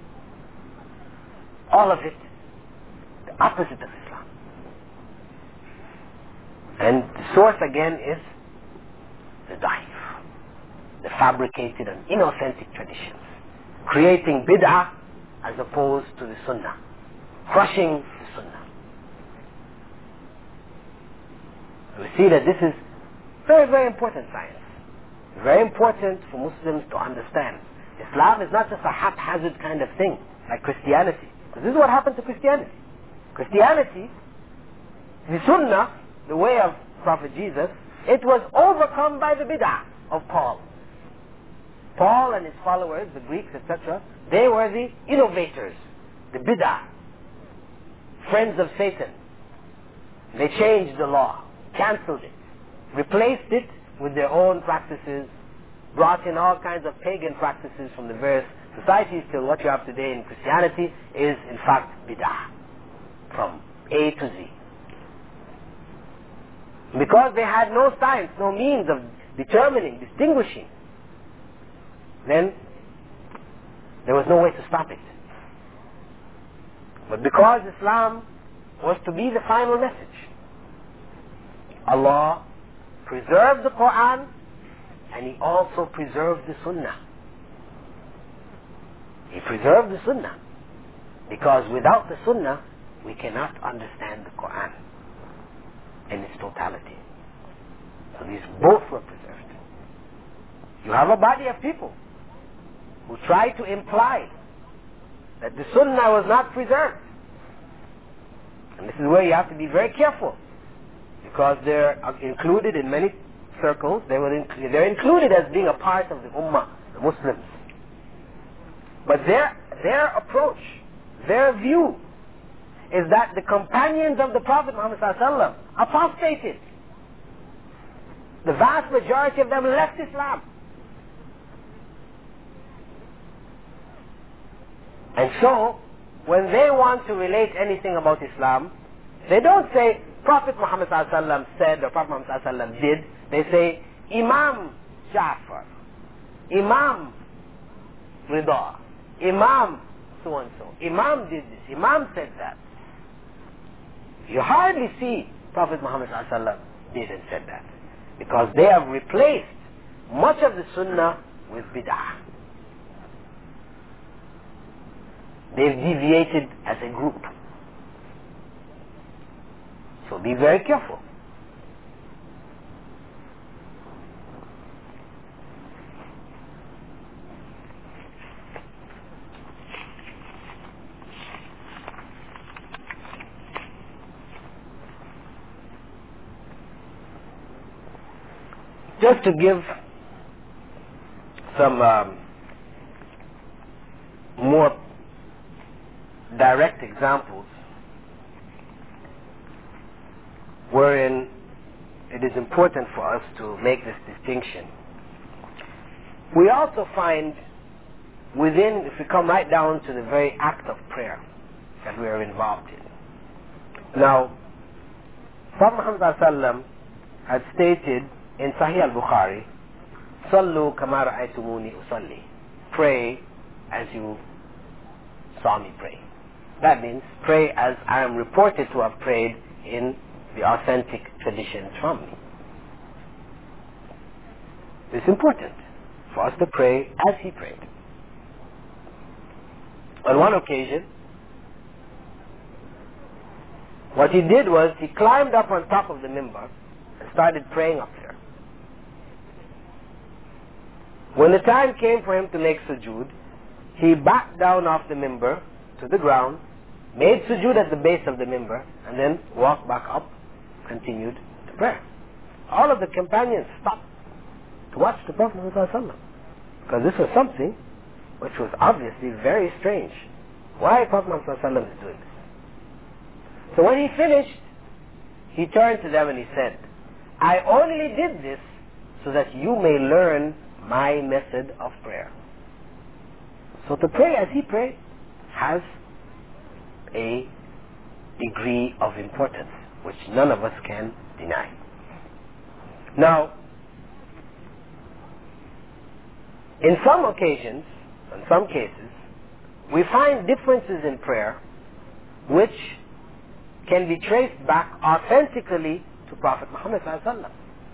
All of it the opposite of Islam. And the source again is the da'if, the fabricated and inauthentic traditions, creating bid'ah as opposed to the sunnah, crushing the sunnah. We see that this is very, very important science. Very important for Muslims to understand. Islam is not just a haphazard kind of thing, like Christianity. Because this is what happened to Christianity. Christianity, the Sunnah, the way of Prophet Jesus, it was overcome by the bid'ah of Paul. Paul and his followers, the Greeks, et cetera, they were the innovators, the bid'ah, friends of Satan. They changed the law, cancelled it, replaced it with their own practices, brought in all kinds of pagan practices from the various societies till what you have today in Christianity is in fact bid'ah, from A to Z. Because they had no science, no means of determining, distinguishing, then there was no way to stop it. But because Islam was to be the final message, Allah preserved the Quran and He also preserved the Sunnah. He preserved the Sunnah because without the Sunnah we cannot understand the Quran in its totality. So these both were preserved. You have a body of people who try to imply that the Sunnah was not preserved. And this is where you have to be very careful, because they're included in many circles. They were inc- they're included as being a part of the Ummah, the Muslims. But their their approach, their view, is that the companions of the Prophet Muhammad ﷺ apostated. The vast majority of them left Islam. And so, when they want to relate anything about Islam, they don't say Prophet Muhammad ﷺ said or Prophet Muhammad ﷺ did. They say Imam Ja'far, Imam Rida, Imam so and so, Imam did this, Imam said that. You hardly see Prophet Muhammad ﷺ did and said that, because they have replaced much of the Sunnah with bid'ah. They've deviated as a group. So be very careful. Just to give some um, more direct examples wherein it is important for us to make this distinction. We also find within, if we come right down to the very act of prayer that we are involved in. Now, Prophet Muhammad ﷺ had stated in Sahih al-Bukhari, Sallu kama ra'aytumuni usalli. Pray as you saw me pray. That means pray as I am reported to have prayed in the authentic traditions from me. It's important for us to pray as he prayed. On one occasion, what he did was he climbed up on top of the minbar and started praying up there. When the time came for him to make sujood, he backed down off the mimbar to the ground, made sujood at the base of the mimbar, and then walked back up, continued to pray. All of the companions stopped to watch the Prophet ﷺ, because this was something which was obviously very strange. Why Prophet ﷺ is doing this? So when he finished, he turned to them and he said, I only did this so that you may learn my method of prayer. So to pray as he prayed has a degree of importance which none of us can deny. Now, in some occasions, in some cases, we find differences in prayer which can be traced back authentically to Prophet Muhammad sallallahu alaihi wasallam.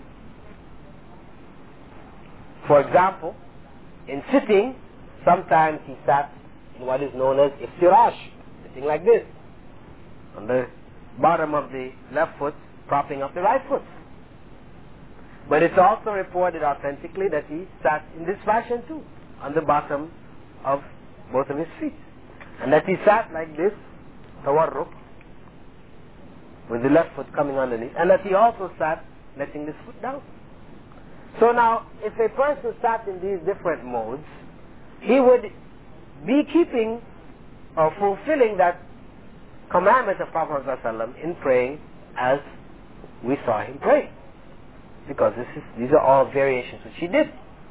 For example, in sitting, sometimes he sat in what is known as iftirash, sitting like this, on the bottom of the left foot, propping up the right foot. But it's also reported authentically that he sat in this fashion too, on the bottom of both of his feet. And that he sat like this, tawarruk, with the left foot coming underneath, and that he also sat letting this foot down. So now, if a person sat in these different modes, he would be keeping or fulfilling that commandment of Prophet ﷺ in praying as we saw him pray. Because this is, these are all variations which he did.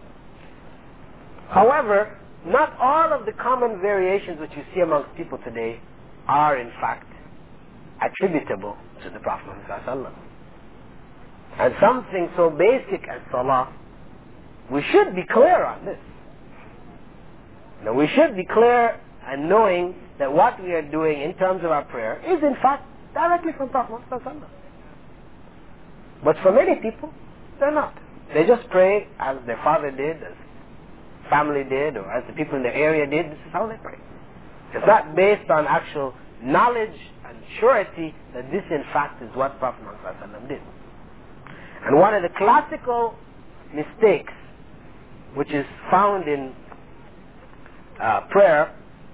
However, not all of the common variations which you see amongst people today are in fact attributable to the Prophet ﷺ. And something so basic as salah, we should be clear on this. Now we should be clear and knowing that what we are doing in terms of our prayer is in fact directly from Prophet ﷺ. But for many people, they're not. They just pray as their father did, as family did, or as the people in their area did. This is how they pray. It's not based on actual knowledge and surety that this in fact is what Prophet ﷺ did. And one of the classical mistakes which is found in uh, prayer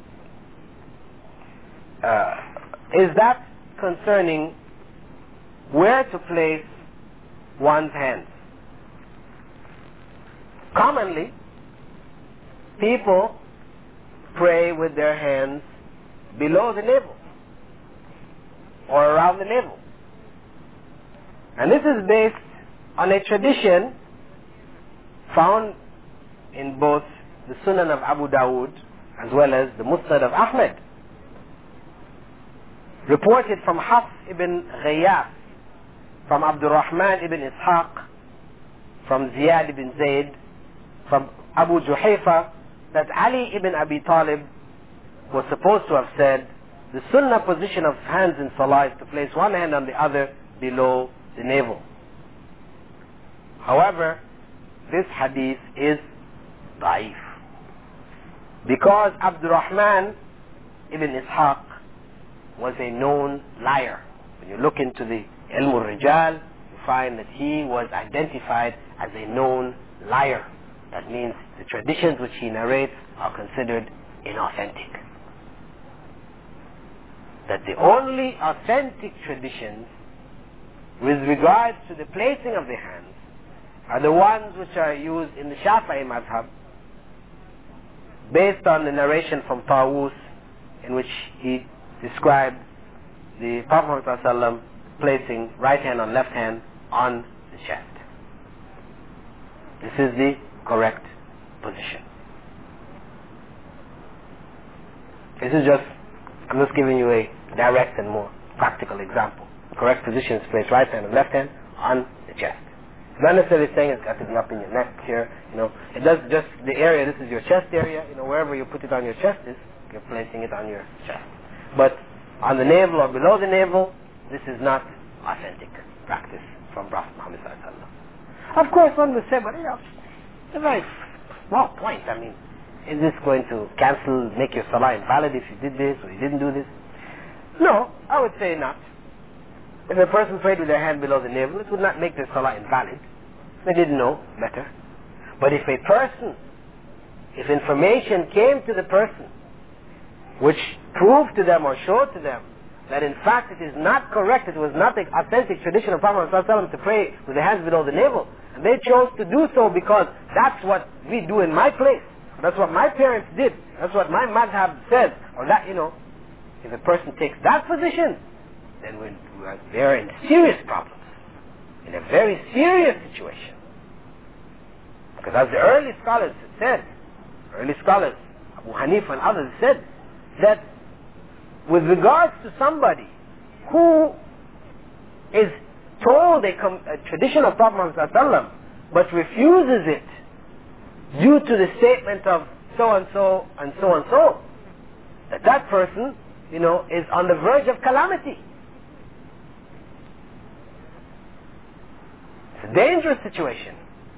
uh, is that concerning where to place one's hands. Commonly, people pray with their hands below the navel or around the navel. And this is based on a tradition found in both the Sunan of Abu Dawood as well as the Musnad of Ahmed. Reported from Hafs ibn Ghayyas, from Abdul Rahman ibn Ishaq, from Ziyad ibn Zayd, from Abu Juhayfa, that Ali ibn Abi Talib was supposed to have said, the sunnah position of hands in salah is to place one hand on the other below the navel. However, this hadith is da'if, because Abdul Rahman ibn Ishaq was a known liar. When you look into the Ilm al-Rijal, you find that he was identified as a known liar. That means the traditions which he narrates are considered inauthentic. That the only authentic traditions with regards to the placing of the hands are the ones which are used in the Shafi'i madhab, based on the narration from Tawus, in which he described the Prophet ﷺ placing right hand on left hand on the chest. This is the correct position. This is just, I'm just giving you a direct and more practical example. The correct position is to place right hand and left hand on the chest. It's not necessarily saying it's got to be up in your neck here, you know. It does just the area, this is your chest area, you know, wherever you put it on your chest is, you're placing it on your chest. But on the navel or below the navel, this is not authentic practice from Prophet Muhammad sallallahu alaihi wasallam. Of course, one would say, but you know, it's a very small point. I mean, is this going to cancel, make your salah invalid if you did this or you didn't do this? No, I would say not. If a person prayed with their hand below the navel, it would not make their salah invalid. They didn't know better. But if a person, if information came to the person which proved to them or showed to them that in fact it is not correct, it was not the authentic tradition of Prophet ﷺ to pray with the hands below the navel, and they chose to do so because that's what we do in my place, that's what my parents did, that's what my madhab said, or that, you know, if a person takes that position, then we're, we're, they're in serious problems, in a very serious situation. Because as the early scholars said, early scholars, Abu Hanifa and others said, that with regards to somebody who is told a, com- a tradition of Prophet ﷺ but refuses it due to the statement of so and so and so and so, that that person, you know, is on the verge of calamity. It's a dangerous situation.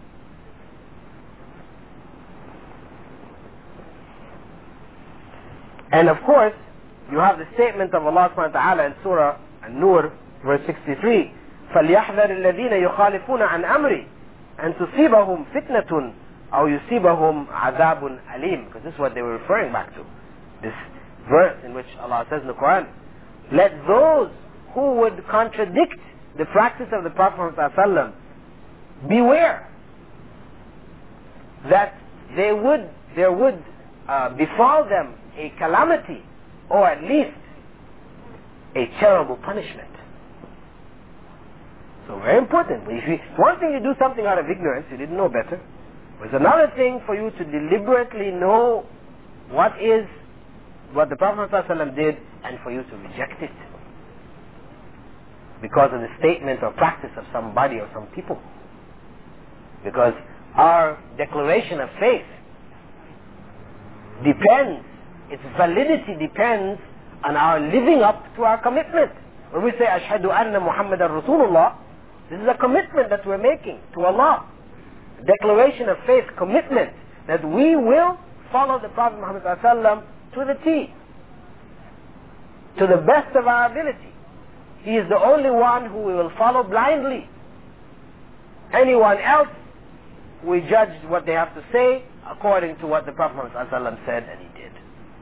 And of course, you have the statement of Allah subhanahu wa ta'ala in Surah An-Nur, verse sixty-three, فَلْيَحْذَرِ الَّذِينَ يُخَالِفُونَ عَنْ أَمْرِي أَنْ تُصِيبَهُمْ فِتْنَةٌ أَوْ يُصِيبَهُمْ عَذَابٌ أَلِيمٌ. Because this is what they were referring back to. This verse in which Allah says in the Quran, let those who would contradict the practice of the Prophet ﷺ beware that they would, there would uh, befall them a calamity, or at least a terrible punishment. So very important. If you, one thing you do something out of ignorance, you didn't know better. It's another thing for you to deliberately know what is, what the Prophet ﷺ did, and for you to reject it because of the statement or practice of somebody or some people. Because our declaration of faith depends, its validity depends on our living up to our commitment. When we say, Ashhadu anna Muhammadan Rasulullah, this is a commitment that we're making to Allah. Declaration of faith, commitment, that we will follow the Prophet Muhammad ﷺ to the T, to the best of our ability. He is the only one who we will follow blindly. Anyone else, we judge what they have to say according to what the Prophet Muhammad ﷺ said and he did.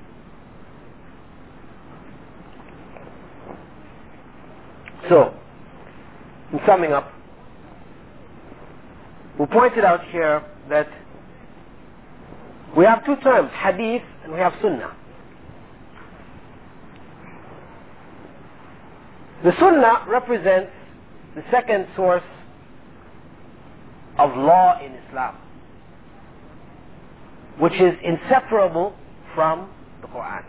So, in summing up, we pointed out here that we have two terms, hadith and we have sunnah. The sunnah represents the second source of law in Islam, which is inseparable from the Quran.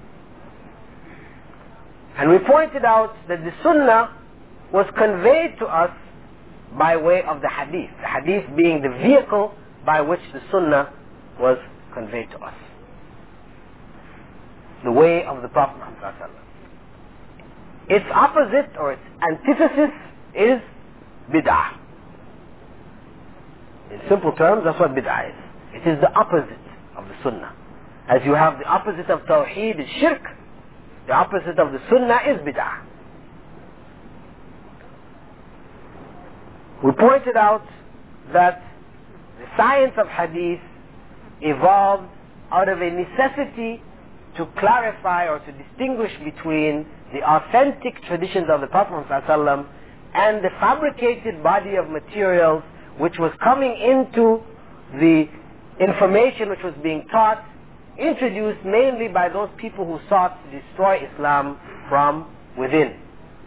And we pointed out that the sunnah was conveyed to us by way of the hadith, the hadith being the vehicle by which the sunnah was conveyed to us. The way of the Prophet Muhammad. Its opposite or its antithesis is bid'ah. In simple terms, that's what bid'ah is. It is the opposite of the sunnah. As you have the opposite of tawheed is shirk, the opposite of the sunnah is bid'ah. We pointed out that the science of hadith evolved out of a necessity to clarify or to distinguish between the authentic traditions of the Prophet ﷺ and the fabricated body of materials which was coming into the information which was being taught, introduced mainly by those people who sought to destroy Islam from within.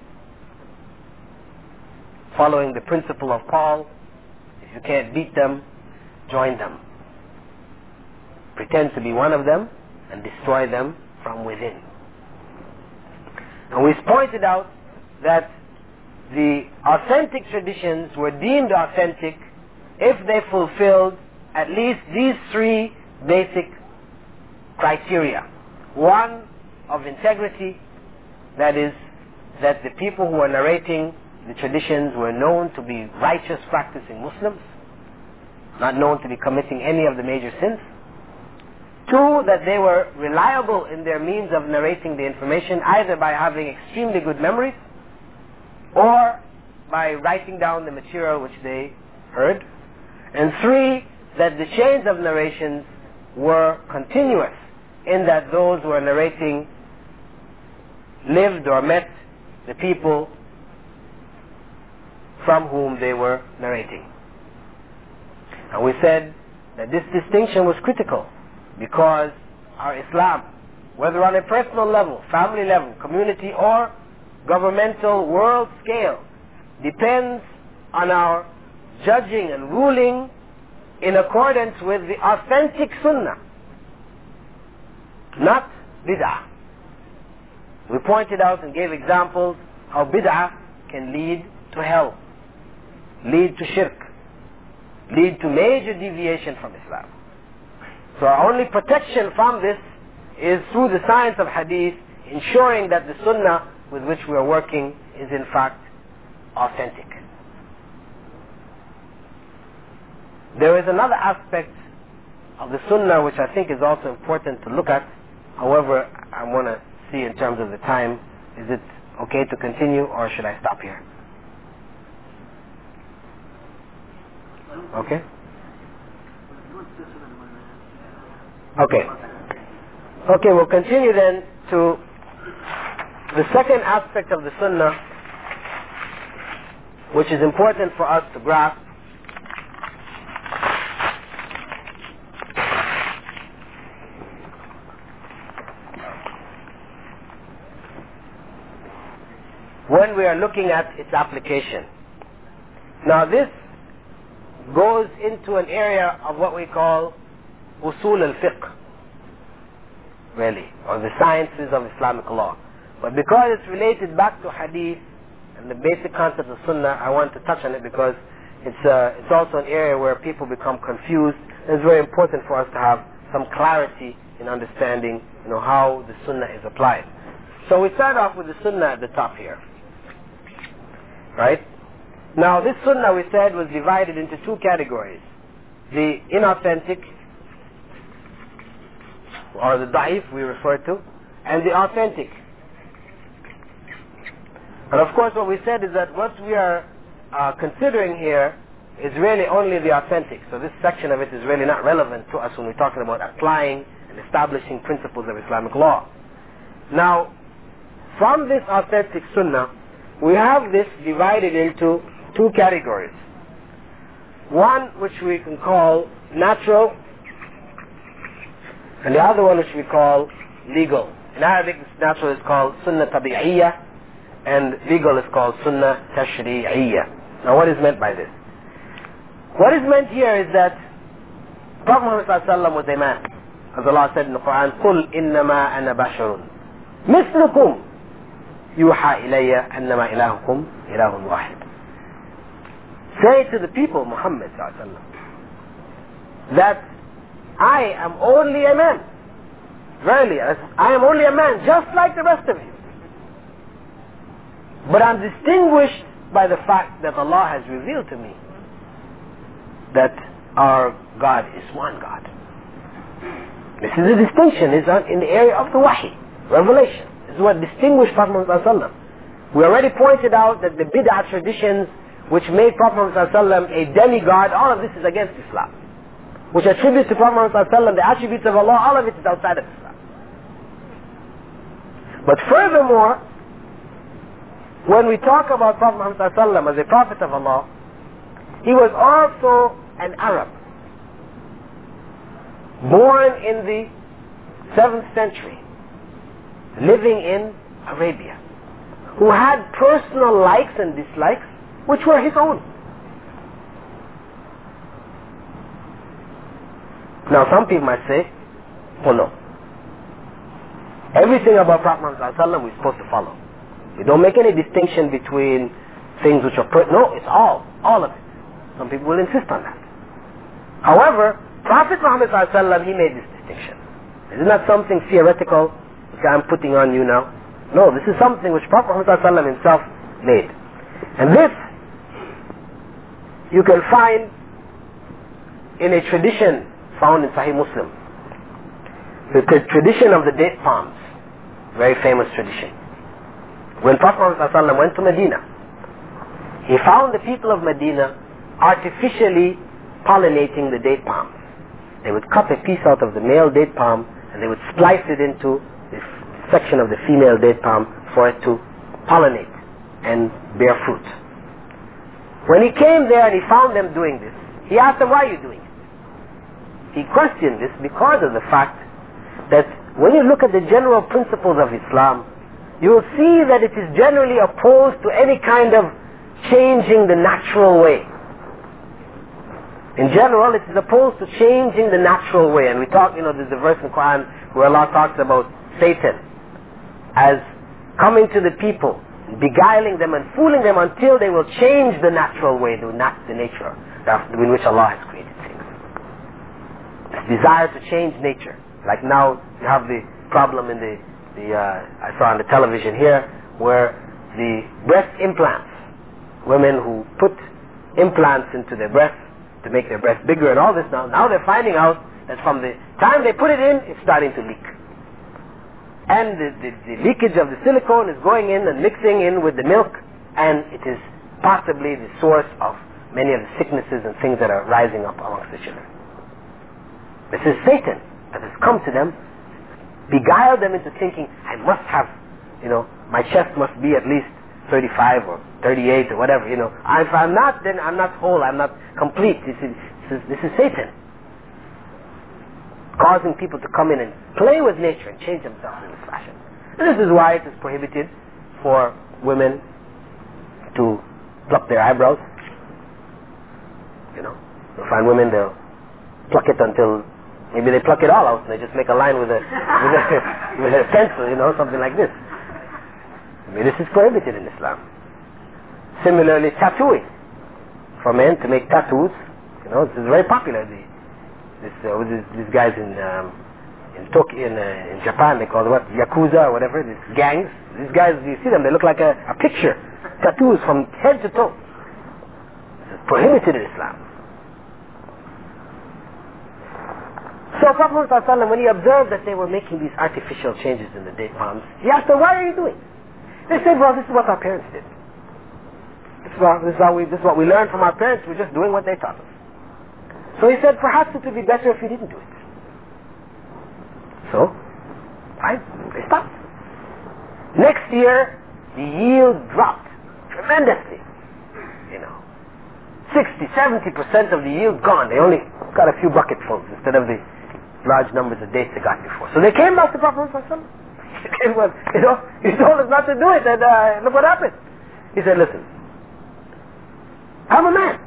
Following the principle of Paul, if you can't beat them, join them. Pretend to be one of them and destroy them from within. And we pointed out that the authentic traditions were deemed authentic if they fulfilled at least these three basic criteria. One, of integrity, that is, that the people who are narrating the traditions were known to be righteous, practicing Muslims, not known to be committing any of the major sins. Two, that they were reliable in their means of narrating the information, either by having extremely good memories or by writing down the material which they heard. And three, that the chains of narrations were continuous, in that those who were narrating lived or met the people from whom they were narrating. And we said that this distinction was critical because our Islam, whether on a personal level, family level, community, or governmental world scale, depends on our judging and ruling in accordance with the authentic sunnah, not bid'ah. We pointed out and gave examples how bid'ah can lead to hell, lead to shirk, lead to major deviation from Islam. So our only protection from this is through the science of hadith, ensuring that the sunnah with which we are working is in fact authentic. There is another aspect of the sunnah which I think is also important to look at. However, I want to see in terms of the time, is it okay to continue or should I stop here? Okay? Okay. Okay, we'll continue then to the second aspect of the sunnah, which is important for us to grasp. When we are looking at its application. Now this goes into an area of what we call usul al-fiqh, really, or the sciences of Islamic law. But because it's related back to hadith and the basic concept of sunnah, I want to touch on it because it's, uh, it's also an area where people become confused. It's very important for us to have some clarity in understanding, you know, how the sunnah is applied. So we start off with the sunnah at the top here. Right? Now this sunnah, we said, was divided into two categories. The inauthentic, or the da'if we refer to, and the authentic. And of course what we said is that what we are uh, considering here is really only the authentic. So this section of it is really not relevant to us when we're talking about applying and establishing principles of Islamic law. Now, from this authentic sunnah, we have this divided into two categories. One which we can call natural, and the other one which we call legal. In Arabic, this natural is called sunnah tabi'iyya, and legal is called sunnah tashri'iyya. Now what is meant by this? What is meant here is that Prophet Muhammad ﷺ was a man. As Allah said in the Quran, قُلْ إِنَّمَا أَنَا بَشَرٌ مِثْلُكُمْ يُوحَى إِلَيَّ أَنَّمَا إِلَهُكُمْ إِلَهٌ وَاحِدٌ. Say to the people, Muhammad ﷺ, that I am only a man. Verily, I am only a man, just like the rest of you. But I'm distinguished by the fact that Allah has revealed to me that our God is one God. This is a distinction. It's in the area of the wahi, revelation. This is what distinguished Prophet Muhammad ﷺ. We already pointed out that the bid'ah traditions which made Prophet Muhammad ﷺ a demigod, all of this is against Islam. Which attributes to Prophet Muhammad ﷺ the attributes of Allah, all of it is outside of Islam. But furthermore, when we talk about Prophet Muhammad ﷺ as a prophet of Allah, he was also an Arab, born in the seventh century, living in Arabia, who had personal likes and dislikes which were his own. Now some people might say, oh no, everything about Prophet Muhammad ﷺ we're supposed to follow. We don't make any distinction between things which are, per- no, it's all, all of it. Some people will insist on that. However, Prophet Muhammad ﷺ, he made this distinction. This is not something theoretical which I'm putting on you now. No, this is something which Prophet Muhammad ﷺ himself made. And this you can find in a tradition found in Sahih Muslim. The tradition of the date palms, very famous tradition. When Prophet Muhammad ﷺ went to Medina, he found the people of Medina artificially pollinating the date palms. They would cut a piece out of the male date palm and they would splice it into this section of the female date palm for it to pollinate and bear fruit. When he came there and he found them doing this, he asked them, why are you doing it? He questioned this because of the fact that when you look at the general principles of Islam, you will see that it is generally opposed to any kind of changing the natural way. In general, it is opposed to changing the natural way. And we talk, you know, there's a verse in the Quran where Allah talks about Satan as coming to the people, beguiling them and fooling them until they will change the natural way, the, nat- the nature in which Allah has created things. This desire to change nature. Like now, you have the problem in the, the uh, I saw on the television here, where the breast implants, women who put implants into their breasts to make their breasts bigger and all this now, now they're finding out that from the time they put it in, it's starting to leak. And the, the, the leakage of the silicone is going in and mixing in with the milk, and it is possibly the source of many of the sicknesses and things that are rising up amongst the children. This is Satan that has come to them, beguiled them into thinking, I must have, you know, my chest must be at least thirty-five or thirty-eight or whatever, you know. If I'm not, then I'm not whole, I'm not complete. This is, this is, this is Satan causing people to come in and play with nature and change themselves in this fashion. And this is why it is prohibited for women to pluck their eyebrows. You know, you'll find women, they'll pluck it until, maybe they pluck it all out and they just make a line with a, with a, with a pencil, you know, something like this. I mean, this is prohibited in Islam. Similarly, tattooing. For men to make tattoos, you know, this is very popular. The, this, uh, this, these guys in um, in Tokyo, in, uh, in Japan, they call it what, Yakuza or whatever, these gangs. These guys, you see them, they look like a, a picture. Tattoos from head to toe. This is prohibited in Islam. So Prophet ﷺ, when he observed that they were making these artificial changes in the date palms, he asked them, why are you doing? They said, well, this is what our parents did. This is, what, this, is how we, this is what we learned from our parents. We're just doing what they taught us. So he said, perhaps it would be better if we didn't do it. So, fine, they stopped. Next year, the yield dropped tremendously. You know, sixty, seventy percent of the yield gone. They only got a few bucketfuls instead of the large numbers of dates they got before. So they came back to Prophet ﷺ. He said, well, you know, you told us not to do it, and uh, look what happened. He said, listen, I'm a man.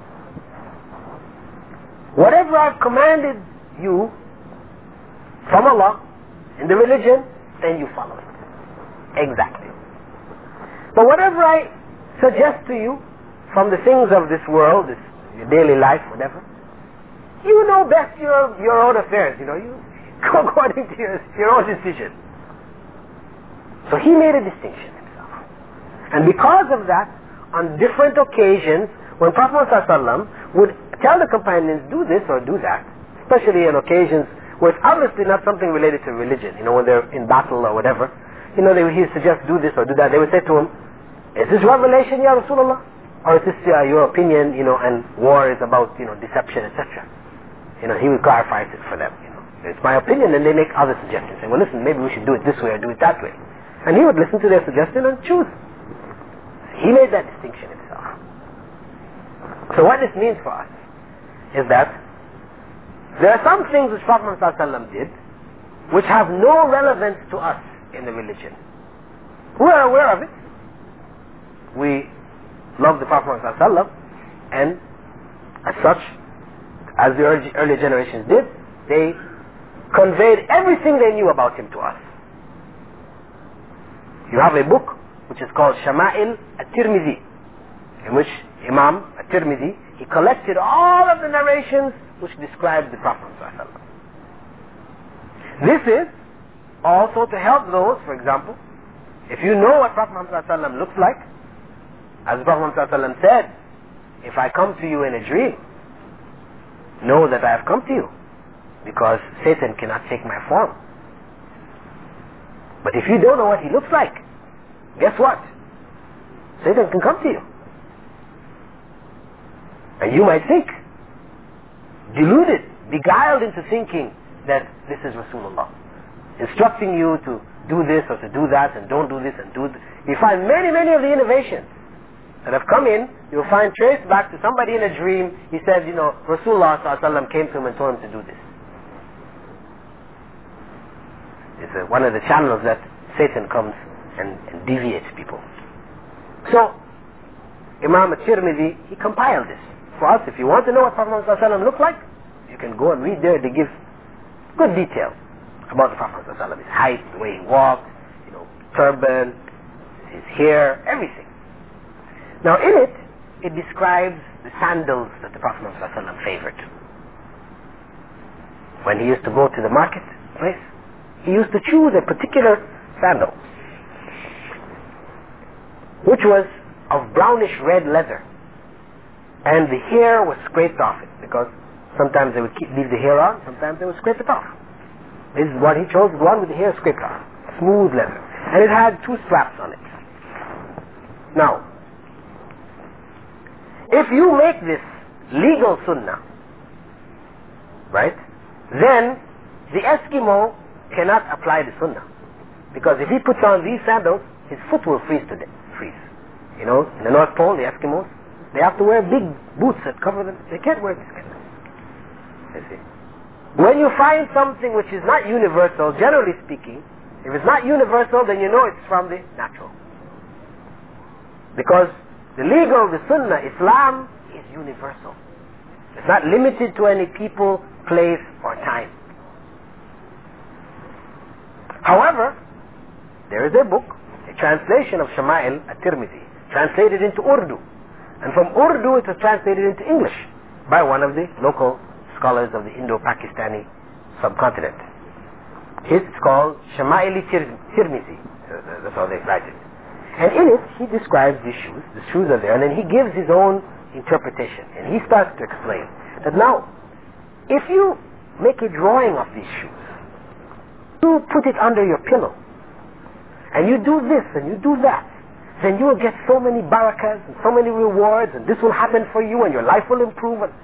Whatever I've commanded you from Allah in the religion, then you follow it. Exactly. But whatever I suggest to you from the things of this world, this your daily life, whatever, you know best your your own affairs. You know, you go according to your, your own decision. So he made a distinction himself. And because of that, on different occasions, when Prophet ﷺ would tell the companions, do this or do that, especially on occasions where it's obviously not something related to religion, you know, when they're in battle or whatever, you know, they would, he would suggest, do this or do that. They would say to him, is this revelation, Ya Rasulullah? Or is this uh, your opinion, you know, and war is about, you know, deception, et cetera. You know, he would clarify it for them, you know. It's my opinion, and they make other suggestions. Say, well, listen, maybe we should do it this way or do it that way. And he would listen to their suggestion and choose. He made that distinction himself. So what this means for us is that there are some things which Prophet ﷺ did which have no relevance to us in the religion. We are aware of it. We love the Prophet ﷺ, and as such, as the early, early generations did, they conveyed everything they knew about him to us. You have a book which is called Shama'il At-Tirmidhi, in which Imam At-Tirmidhi, he collected all of the narrations which describe the Prophet ﷺ. This is also to help those, for example, if you know what Prophet ﷺ looks like, as Prophet ﷺ said, if I come to you in a dream, know that I have come to you, because Satan cannot take my form. But if you don't know what he looks like, guess what? Satan can come to you. And you might think deluded, beguiled into thinking that this is Rasulullah, instructing you to do this or to do that and don't do this and do this. You find many, many of the innovations that have come in, you'll find traced back to somebody in a dream. He said, you know, Rasulullah sallallahu alaihi wasallam came to him and told him to do this. It's a, one of the channels that Satan comes and, and deviates people. So, Imam al-Tirmidhi, he compiled this. For us, if you want to know what Prophet sallallahu alaihi wasallam looked like, you can go and read there. They give good detail about the Prophet sallallahu alaihi wasallam, his height, the way he walked, you know, turban, his hair, everything. Now in it, it describes the sandals that the Prophet sallallahu alaihi wasallam favored. When he used to go to the marketplace, he used to choose a particular sandal, which was of brownish red leather, and the hair was scraped off it, because sometimes they would keep, leave the hair on, sometimes they would scrape it off. This is what he chose, the one with the hair scraped off, smooth leather, and it had two straps on it. Now, if you make this legal sunnah, right, then the Eskimo cannot apply the sunnah, because if he puts on these sandals, his foot will freeze to death, freeze. You know, in the North Pole, the Eskimos, they have to wear big boots that cover them. They can't wear this kind of thing. You see. When you find something which is not universal, generally speaking, if it's not universal, then you know it's from the natural. Because the legal, the sunnah, Islam is universal. It's not limited to any people, place, or time. However, there is a book, a translation of Shama'il at-Tirmidhi, translated into Urdu. And from Urdu it was translated into English by one of the local scholars of the Indo-Pakistani subcontinent. It's called Shama'il at-Tirmidhi. That's how they write it. And in it, he describes these shoes. The shoes are there, and then he gives his own interpretation. And he starts to explain that now, if you make a drawing of these shoes, you put it under your pillow, and you do this and you do that, then you will get so many barakas and so many rewards, and this will happen for you, and your life will improve. And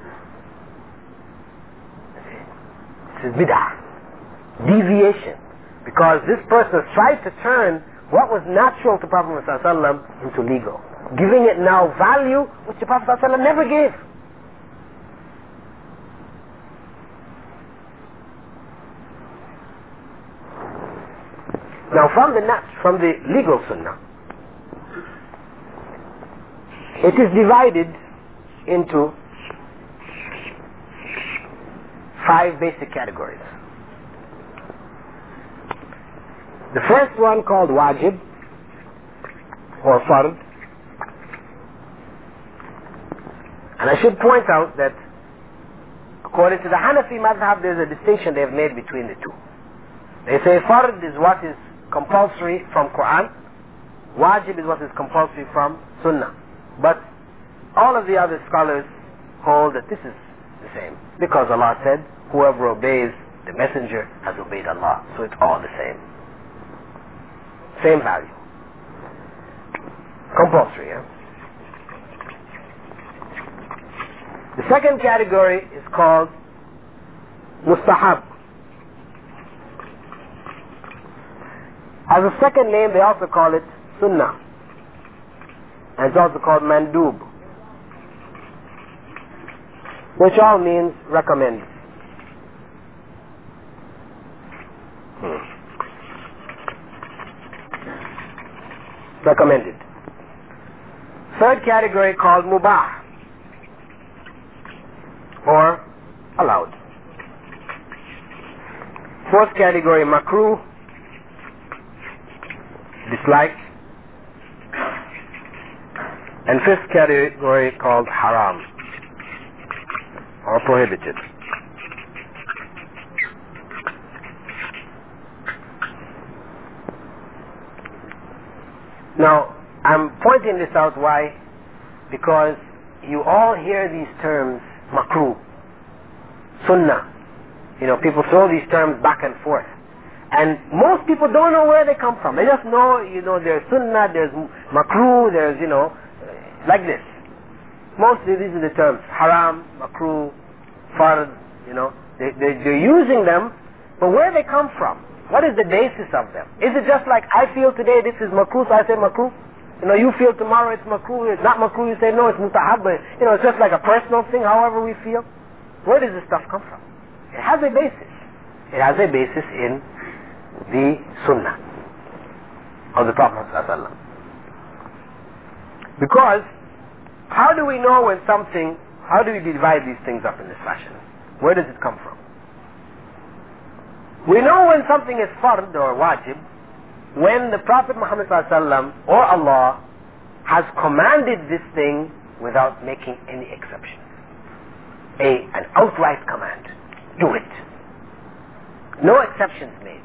this is bid'ah, deviation, because this person has tried to turn what was natural to Prophet ﷺ into legal, giving it now value which the Prophet ﷺ never gave. Now from the nat from the legal sunnah, it is divided into five basic categories. The first one, called wajib or fard, and I should point out that according to the Hanafi madhab, there's a distinction they have made between the two. They say fard is what is compulsory from Quran, wajib is what is compulsory from Sunnah. But all of the other scholars hold that this is the same, because Allah said, whoever obeys the messenger has obeyed Allah. So it's all the same. Same value. Compulsory, yeah? The second category is called mustahab. As a second name, they also call it sunnah. And it's also called mandub, which all means recommend. Hmm. Recommended. Third category called mubah, or allowed. Fourth category, makruh, disliked. And fifth category called haram, or prohibited. Now, I'm pointing this out, why? Because you all hear these terms, makruh, sunnah. You know, people throw these terms back and forth. And most people don't know where they come from. They just know, you know, there's sunnah, there's makruh, there's, you know, like this. Mostly these are the terms, haram, makruh, fard, you know, they, they, they're using them, but where they come from? What is the basis of them? Is it just like I feel today this is makruh, so I say makruh? You know, you feel tomorrow it's makruh, it's not makruh, you say no, it's mustahab. You know, it's just like a personal thing, however we feel. Where does this stuff come from? It has a basis. It has a basis in the sunnah of the Prophet ﷺ. Because how do we know when something, how do we divide these things up in this fashion? Where does it come from? We know when something is fard or wajib when the Prophet Muhammad ﷺ or Allah has commanded this thing without making any exceptions. A, an outright command. Do it. No exceptions made.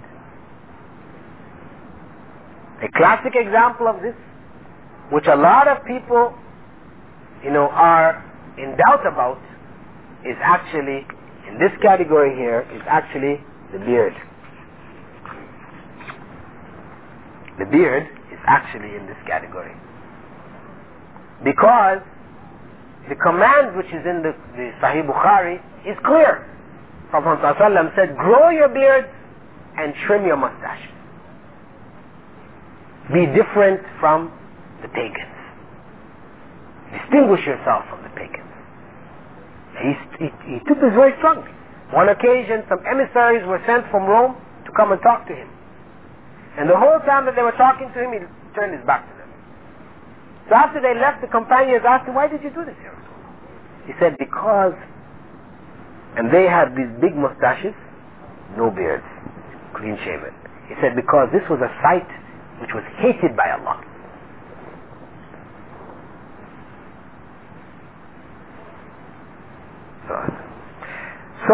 A classic example of this, which a lot of people, you know, are in doubt about, is actually, in this category here, is actually the beard. The beard is actually in this category. Because the command which is in the, the Sahih Bukhari is clear. Prophet ﷺ said, grow your beards and trim your mustaches. Be different from the pagans. Distinguish yourself from the pagans. He, he, he took this very strongly. One occasion, some emissaries were sent from Rome to come and talk to him. And the whole time that they were talking to him, he turned his back to them. So after they left, the companions asked him, why did you do this here? He said, because, and they had these big mustaches, no beards, clean shaven. He said, because this was a sight which was hated by Allah. So, so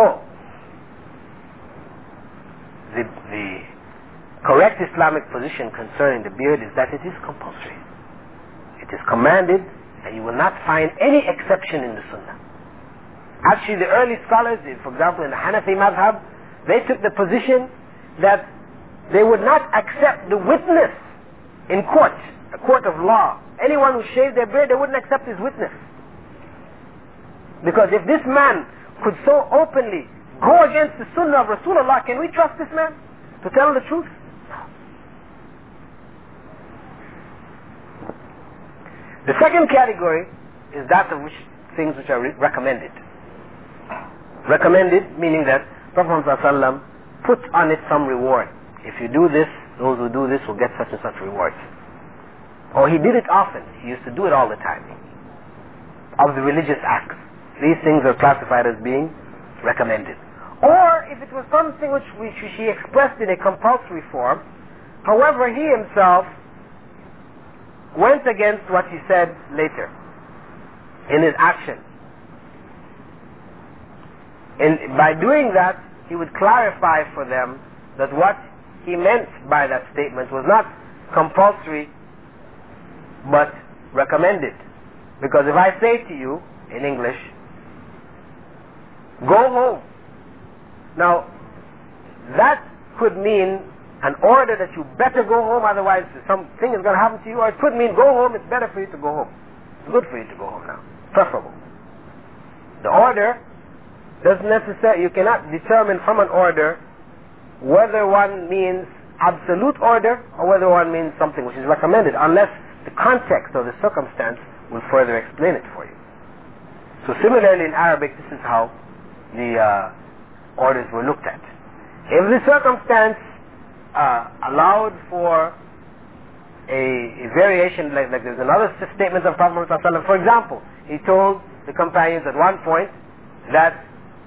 the, the correct Islamic position concerning the beard is that it is compulsory. It is commanded, and you will not find any exception in the Sunnah. Actually, the early scholars, for example, in the Hanafi madhab, they took the position that they would not accept the witness in court, a court of law. Anyone who shaved their beard, they wouldn't accept his witness. Because if this man could so openly go against the Sunnah of Rasulullah, can we trust this man to tell the truth? The second category is that of which things which are re recommended. Recommended meaning that Prophet ﷺ put on it some reward. If you do this, those who do this will get such and such rewards. Or he did it often. He used to do it all the time. Of the religious acts. These things are classified as being recommended. Or if it was something which, which he expressed in a compulsory form, however he himself went against what he said later in his action. And by doing that, he would clarify for them that what he meant by that statement was not compulsory but recommended. Because if I say to you in English, go home, now that could mean an order that you better go home, otherwise something is going to happen to you, or it could mean go home, it's better for you to go home. It's good for you to go home now, preferable. The order doesn't necessarily, you cannot determine from an order whether one means absolute order or whether one means something which is recommended, unless the context or the circumstance will further explain it for you. So similarly in Arabic, this is how the uh, orders were looked at. If the circumstance uh, allowed for a, a variation, like, like there's another statement of Prophet ﷺ, for example, he told the companions at one point that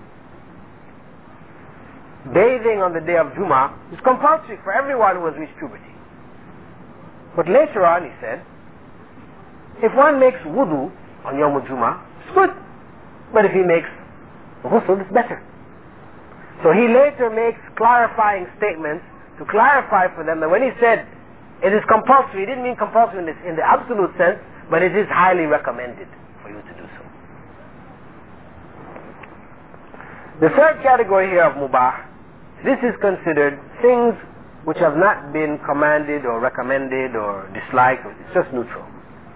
bathing on the day of Jummah is compulsory for everyone who has reached puberty. But later on he said, if one makes wudu on Yawm al-Jummah, it's good. But if he makes ghusl, it's better. So he later makes clarifying statements to clarify for them that when he said it is compulsory, he didn't mean compulsory in, this, in the absolute sense, but it is highly recommended for you to do so. The third category here of mubah, this is considered things which have not been commanded or recommended or disliked. It's just neutral.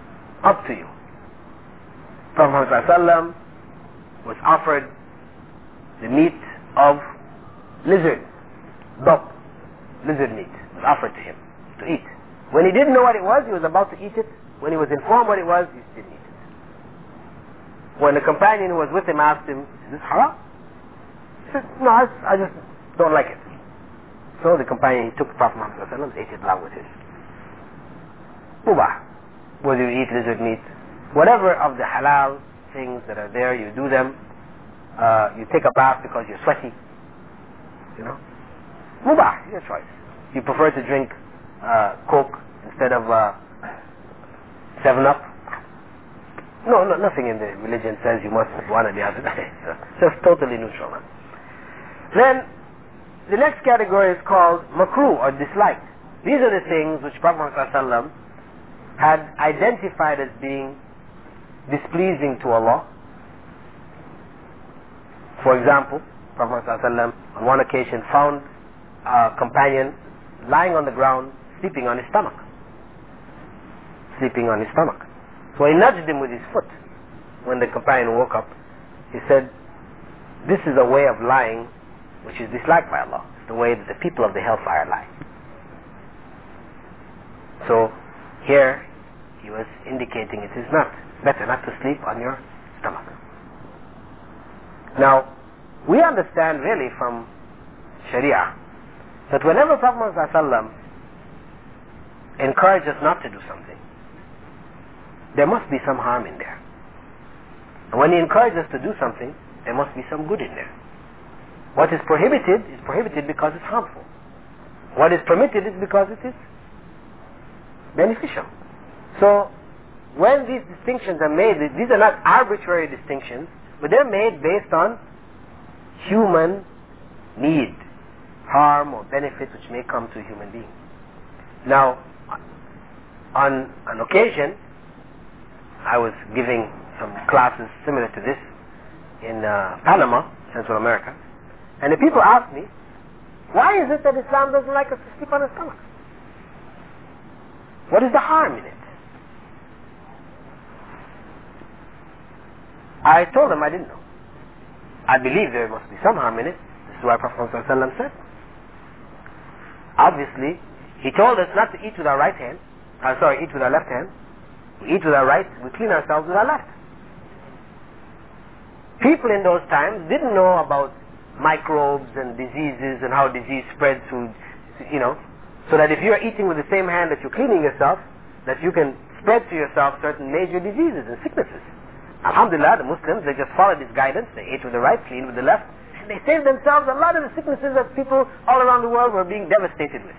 Up to you. Prophet ﷺ was offered the meat of lizard, dog, lizard meat was offered to him to eat. When he didn't know what it was, he was about to eat it. When he was informed what it was, he didn't eat it. When the companion who was with him asked him, is this haram? He said, no, I, I just don't like it. So the companion, he took the Prophet Muhammad and ate it along with his. Mubah. Whether you eat lizard meat, whatever of the halal things that are there, you do them. Uh, you take a bath because you're sweaty. You know? Mubah, your choice. You prefer to drink uh, Coke instead of uh, seven up? No, no, nothing in the religion says you must one or the other. So it's totally neutral. Huh? Then, the next category is called makruh or disliked. These are the things which Prophet ﷺ had identified as being displeasing to Allah. For example, Prophet ﷺ on one occasion found a companion lying on the ground, sleeping on his stomach. Sleeping on his stomach. So he nudged him with his foot. When the companion woke up, he said, this is a way of lying which is disliked by Allah. It's the way that the people of the hellfire lie. So here he was indicating it is not better not to sleep on your stomach. Now, we understand really from Sharia that whenever Prophet ﷺ encouraged us not to do something, there must be some harm in there. And when he encouraged us to do something, there must be some good in there. What is prohibited is prohibited because it's harmful. What is permitted is because it is beneficial. So, when these distinctions are made, these are not arbitrary distinctions, but they're made based on human need, harm or benefit which may come to a human being. Now, on an occasion, I was giving some classes similar to this in uh, Panama, Central America, and the people asked me, why is it that Islam doesn't like us to sleep on our stomachs? What is the harm in it? I told them I didn't know. I believe there must be some harm in it. This is why Prophet ﷺ said. Obviously, he told us not to eat with our right hand. Uh, sorry, eat with our left hand. We eat with our right, we clean ourselves with our left. People in those times didn't know about microbes and diseases and how disease spreads through, you know, so that if you're eating with the same hand that you're cleaning yourself, that you can spread to yourself certain major diseases and sicknesses. Alhamdulillah, the Muslims, they just followed this guidance. They ate with the right, cleaned with the left, and they saved themselves a lot of the sicknesses that people all around the world were being devastated with.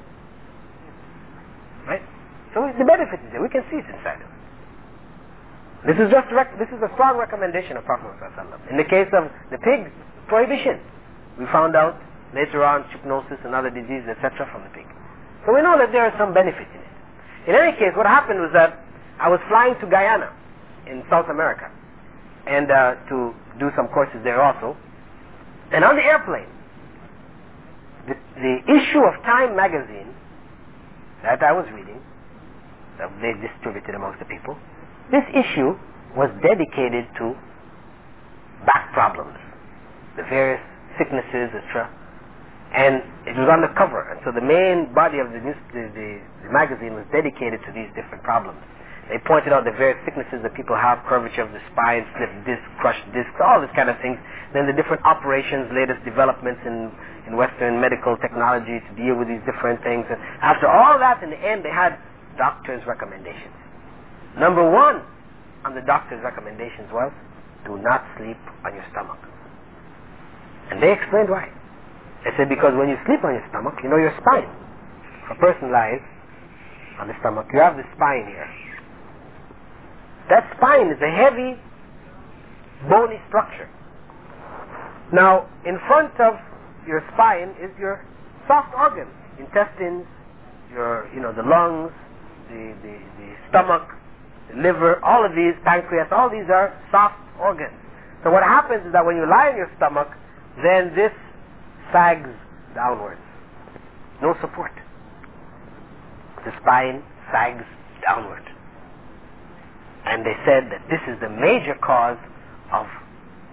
Right? So the benefit is there. We can see it inside of it. This is just rec- this is a strong recommendation of Prophet ﷺ. In the case of the pig, prohibition. We found out later on trypanosis and other diseases, et cetera, from the pig. So we know that there is some benefit in it. In any case, what happened was that I was flying to Guyana in South America, and uh, to do some courses there also. And on the airplane, the, the issue of Time magazine that I was reading, that they distributed amongst the people, this issue was dedicated to back problems, the various sicknesses, et cetera. And it was on the cover, and so the main body of the, news, the, the, the magazine was dedicated to these different problems. They pointed out the various sicknesses that people have, curvature of the spine, slipped disc, crushed discs, all this kind of things. Then the different operations, latest developments in, in Western medical technology to deal with these different things. And after all that, in the end, they had doctors' recommendations. Number one on the doctor's recommendations was, do not sleep on your stomach. And they explained why. They said because when you sleep on your stomach, you know your spine. If a person lies on the stomach, you have the spine here. That spine is a heavy, bony structure. Now, in front of your spine is your soft organs, intestines, your, you know, the lungs, the, the, the stomach, the liver, all of these, pancreas, all these are soft organs. So what happens is that when you lie on your stomach, then this sags downwards. No support. The spine sags downward. And they said that this is the major cause of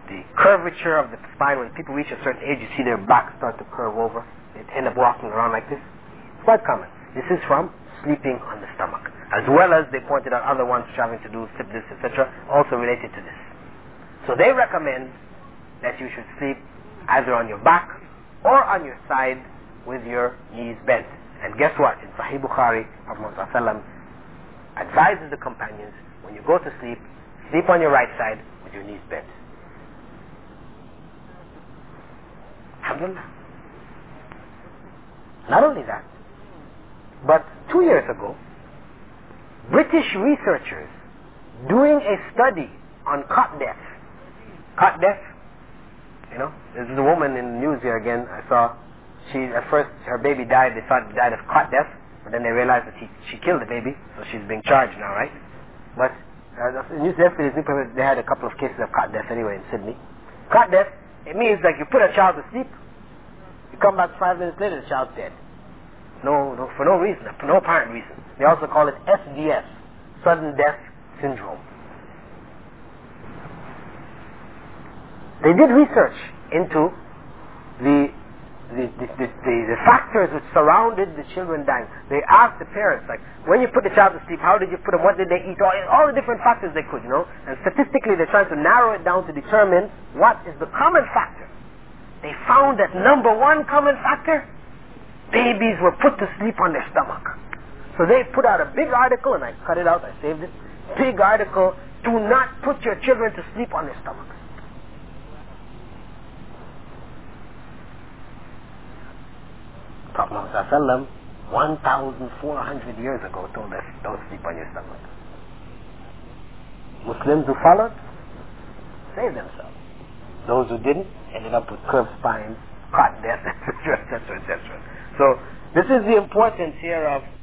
the curvature of the spine. When people reach a certain age, you see their back start to curve over. They end up walking around like this. It's quite common. This is from sleeping on the stomach. As well as they pointed out other ones which having to do with slip disc, et cetera, also related to this. So they recommend that you should sleep either on your back or on your side with your knees bent. And guess what? In Sahih Bukhari, Prophet Muhammad advises the companions, when you go to sleep, sleep on your right side with your knees bent. Alhamdulillah. Not only that, but two years ago, British researchers doing a study on cot death. Cot death, you know, this is a woman in the news here again. I saw, she, at first her baby died, they thought it died of cot death, but then they realized that she, she killed the baby, so she's being charged now, right? But uh, the news yesterday, they had a couple of cases of cot death anyway in Sydney. Cot death, it means like you put a child to sleep, you come back five minutes later, the child's dead. No, no, for no reason, for no apparent reason. They also call it S D S, sudden death syndrome. They did research into the the, the, the, the the factors which surrounded the children dying. They asked the parents, like, when you put the child to sleep, how did you put them, what did they eat, all, all the different factors they could, you know. And statistically, they're trying to narrow it down to determine what is the common factor. They found that number one common factor, babies were put to sleep on their stomach. So they put out a big article, and I cut it out, I saved it. Big article, do not put your children to sleep on their stomachs. Prophet Muhammad one thousand four hundred years ago told us, don't sleep on your stomach. Muslims who followed, saved themselves. Those who didn't, ended up with curved spines, cot death, et cetera, et cetera, et cetera. So, this is the importance here of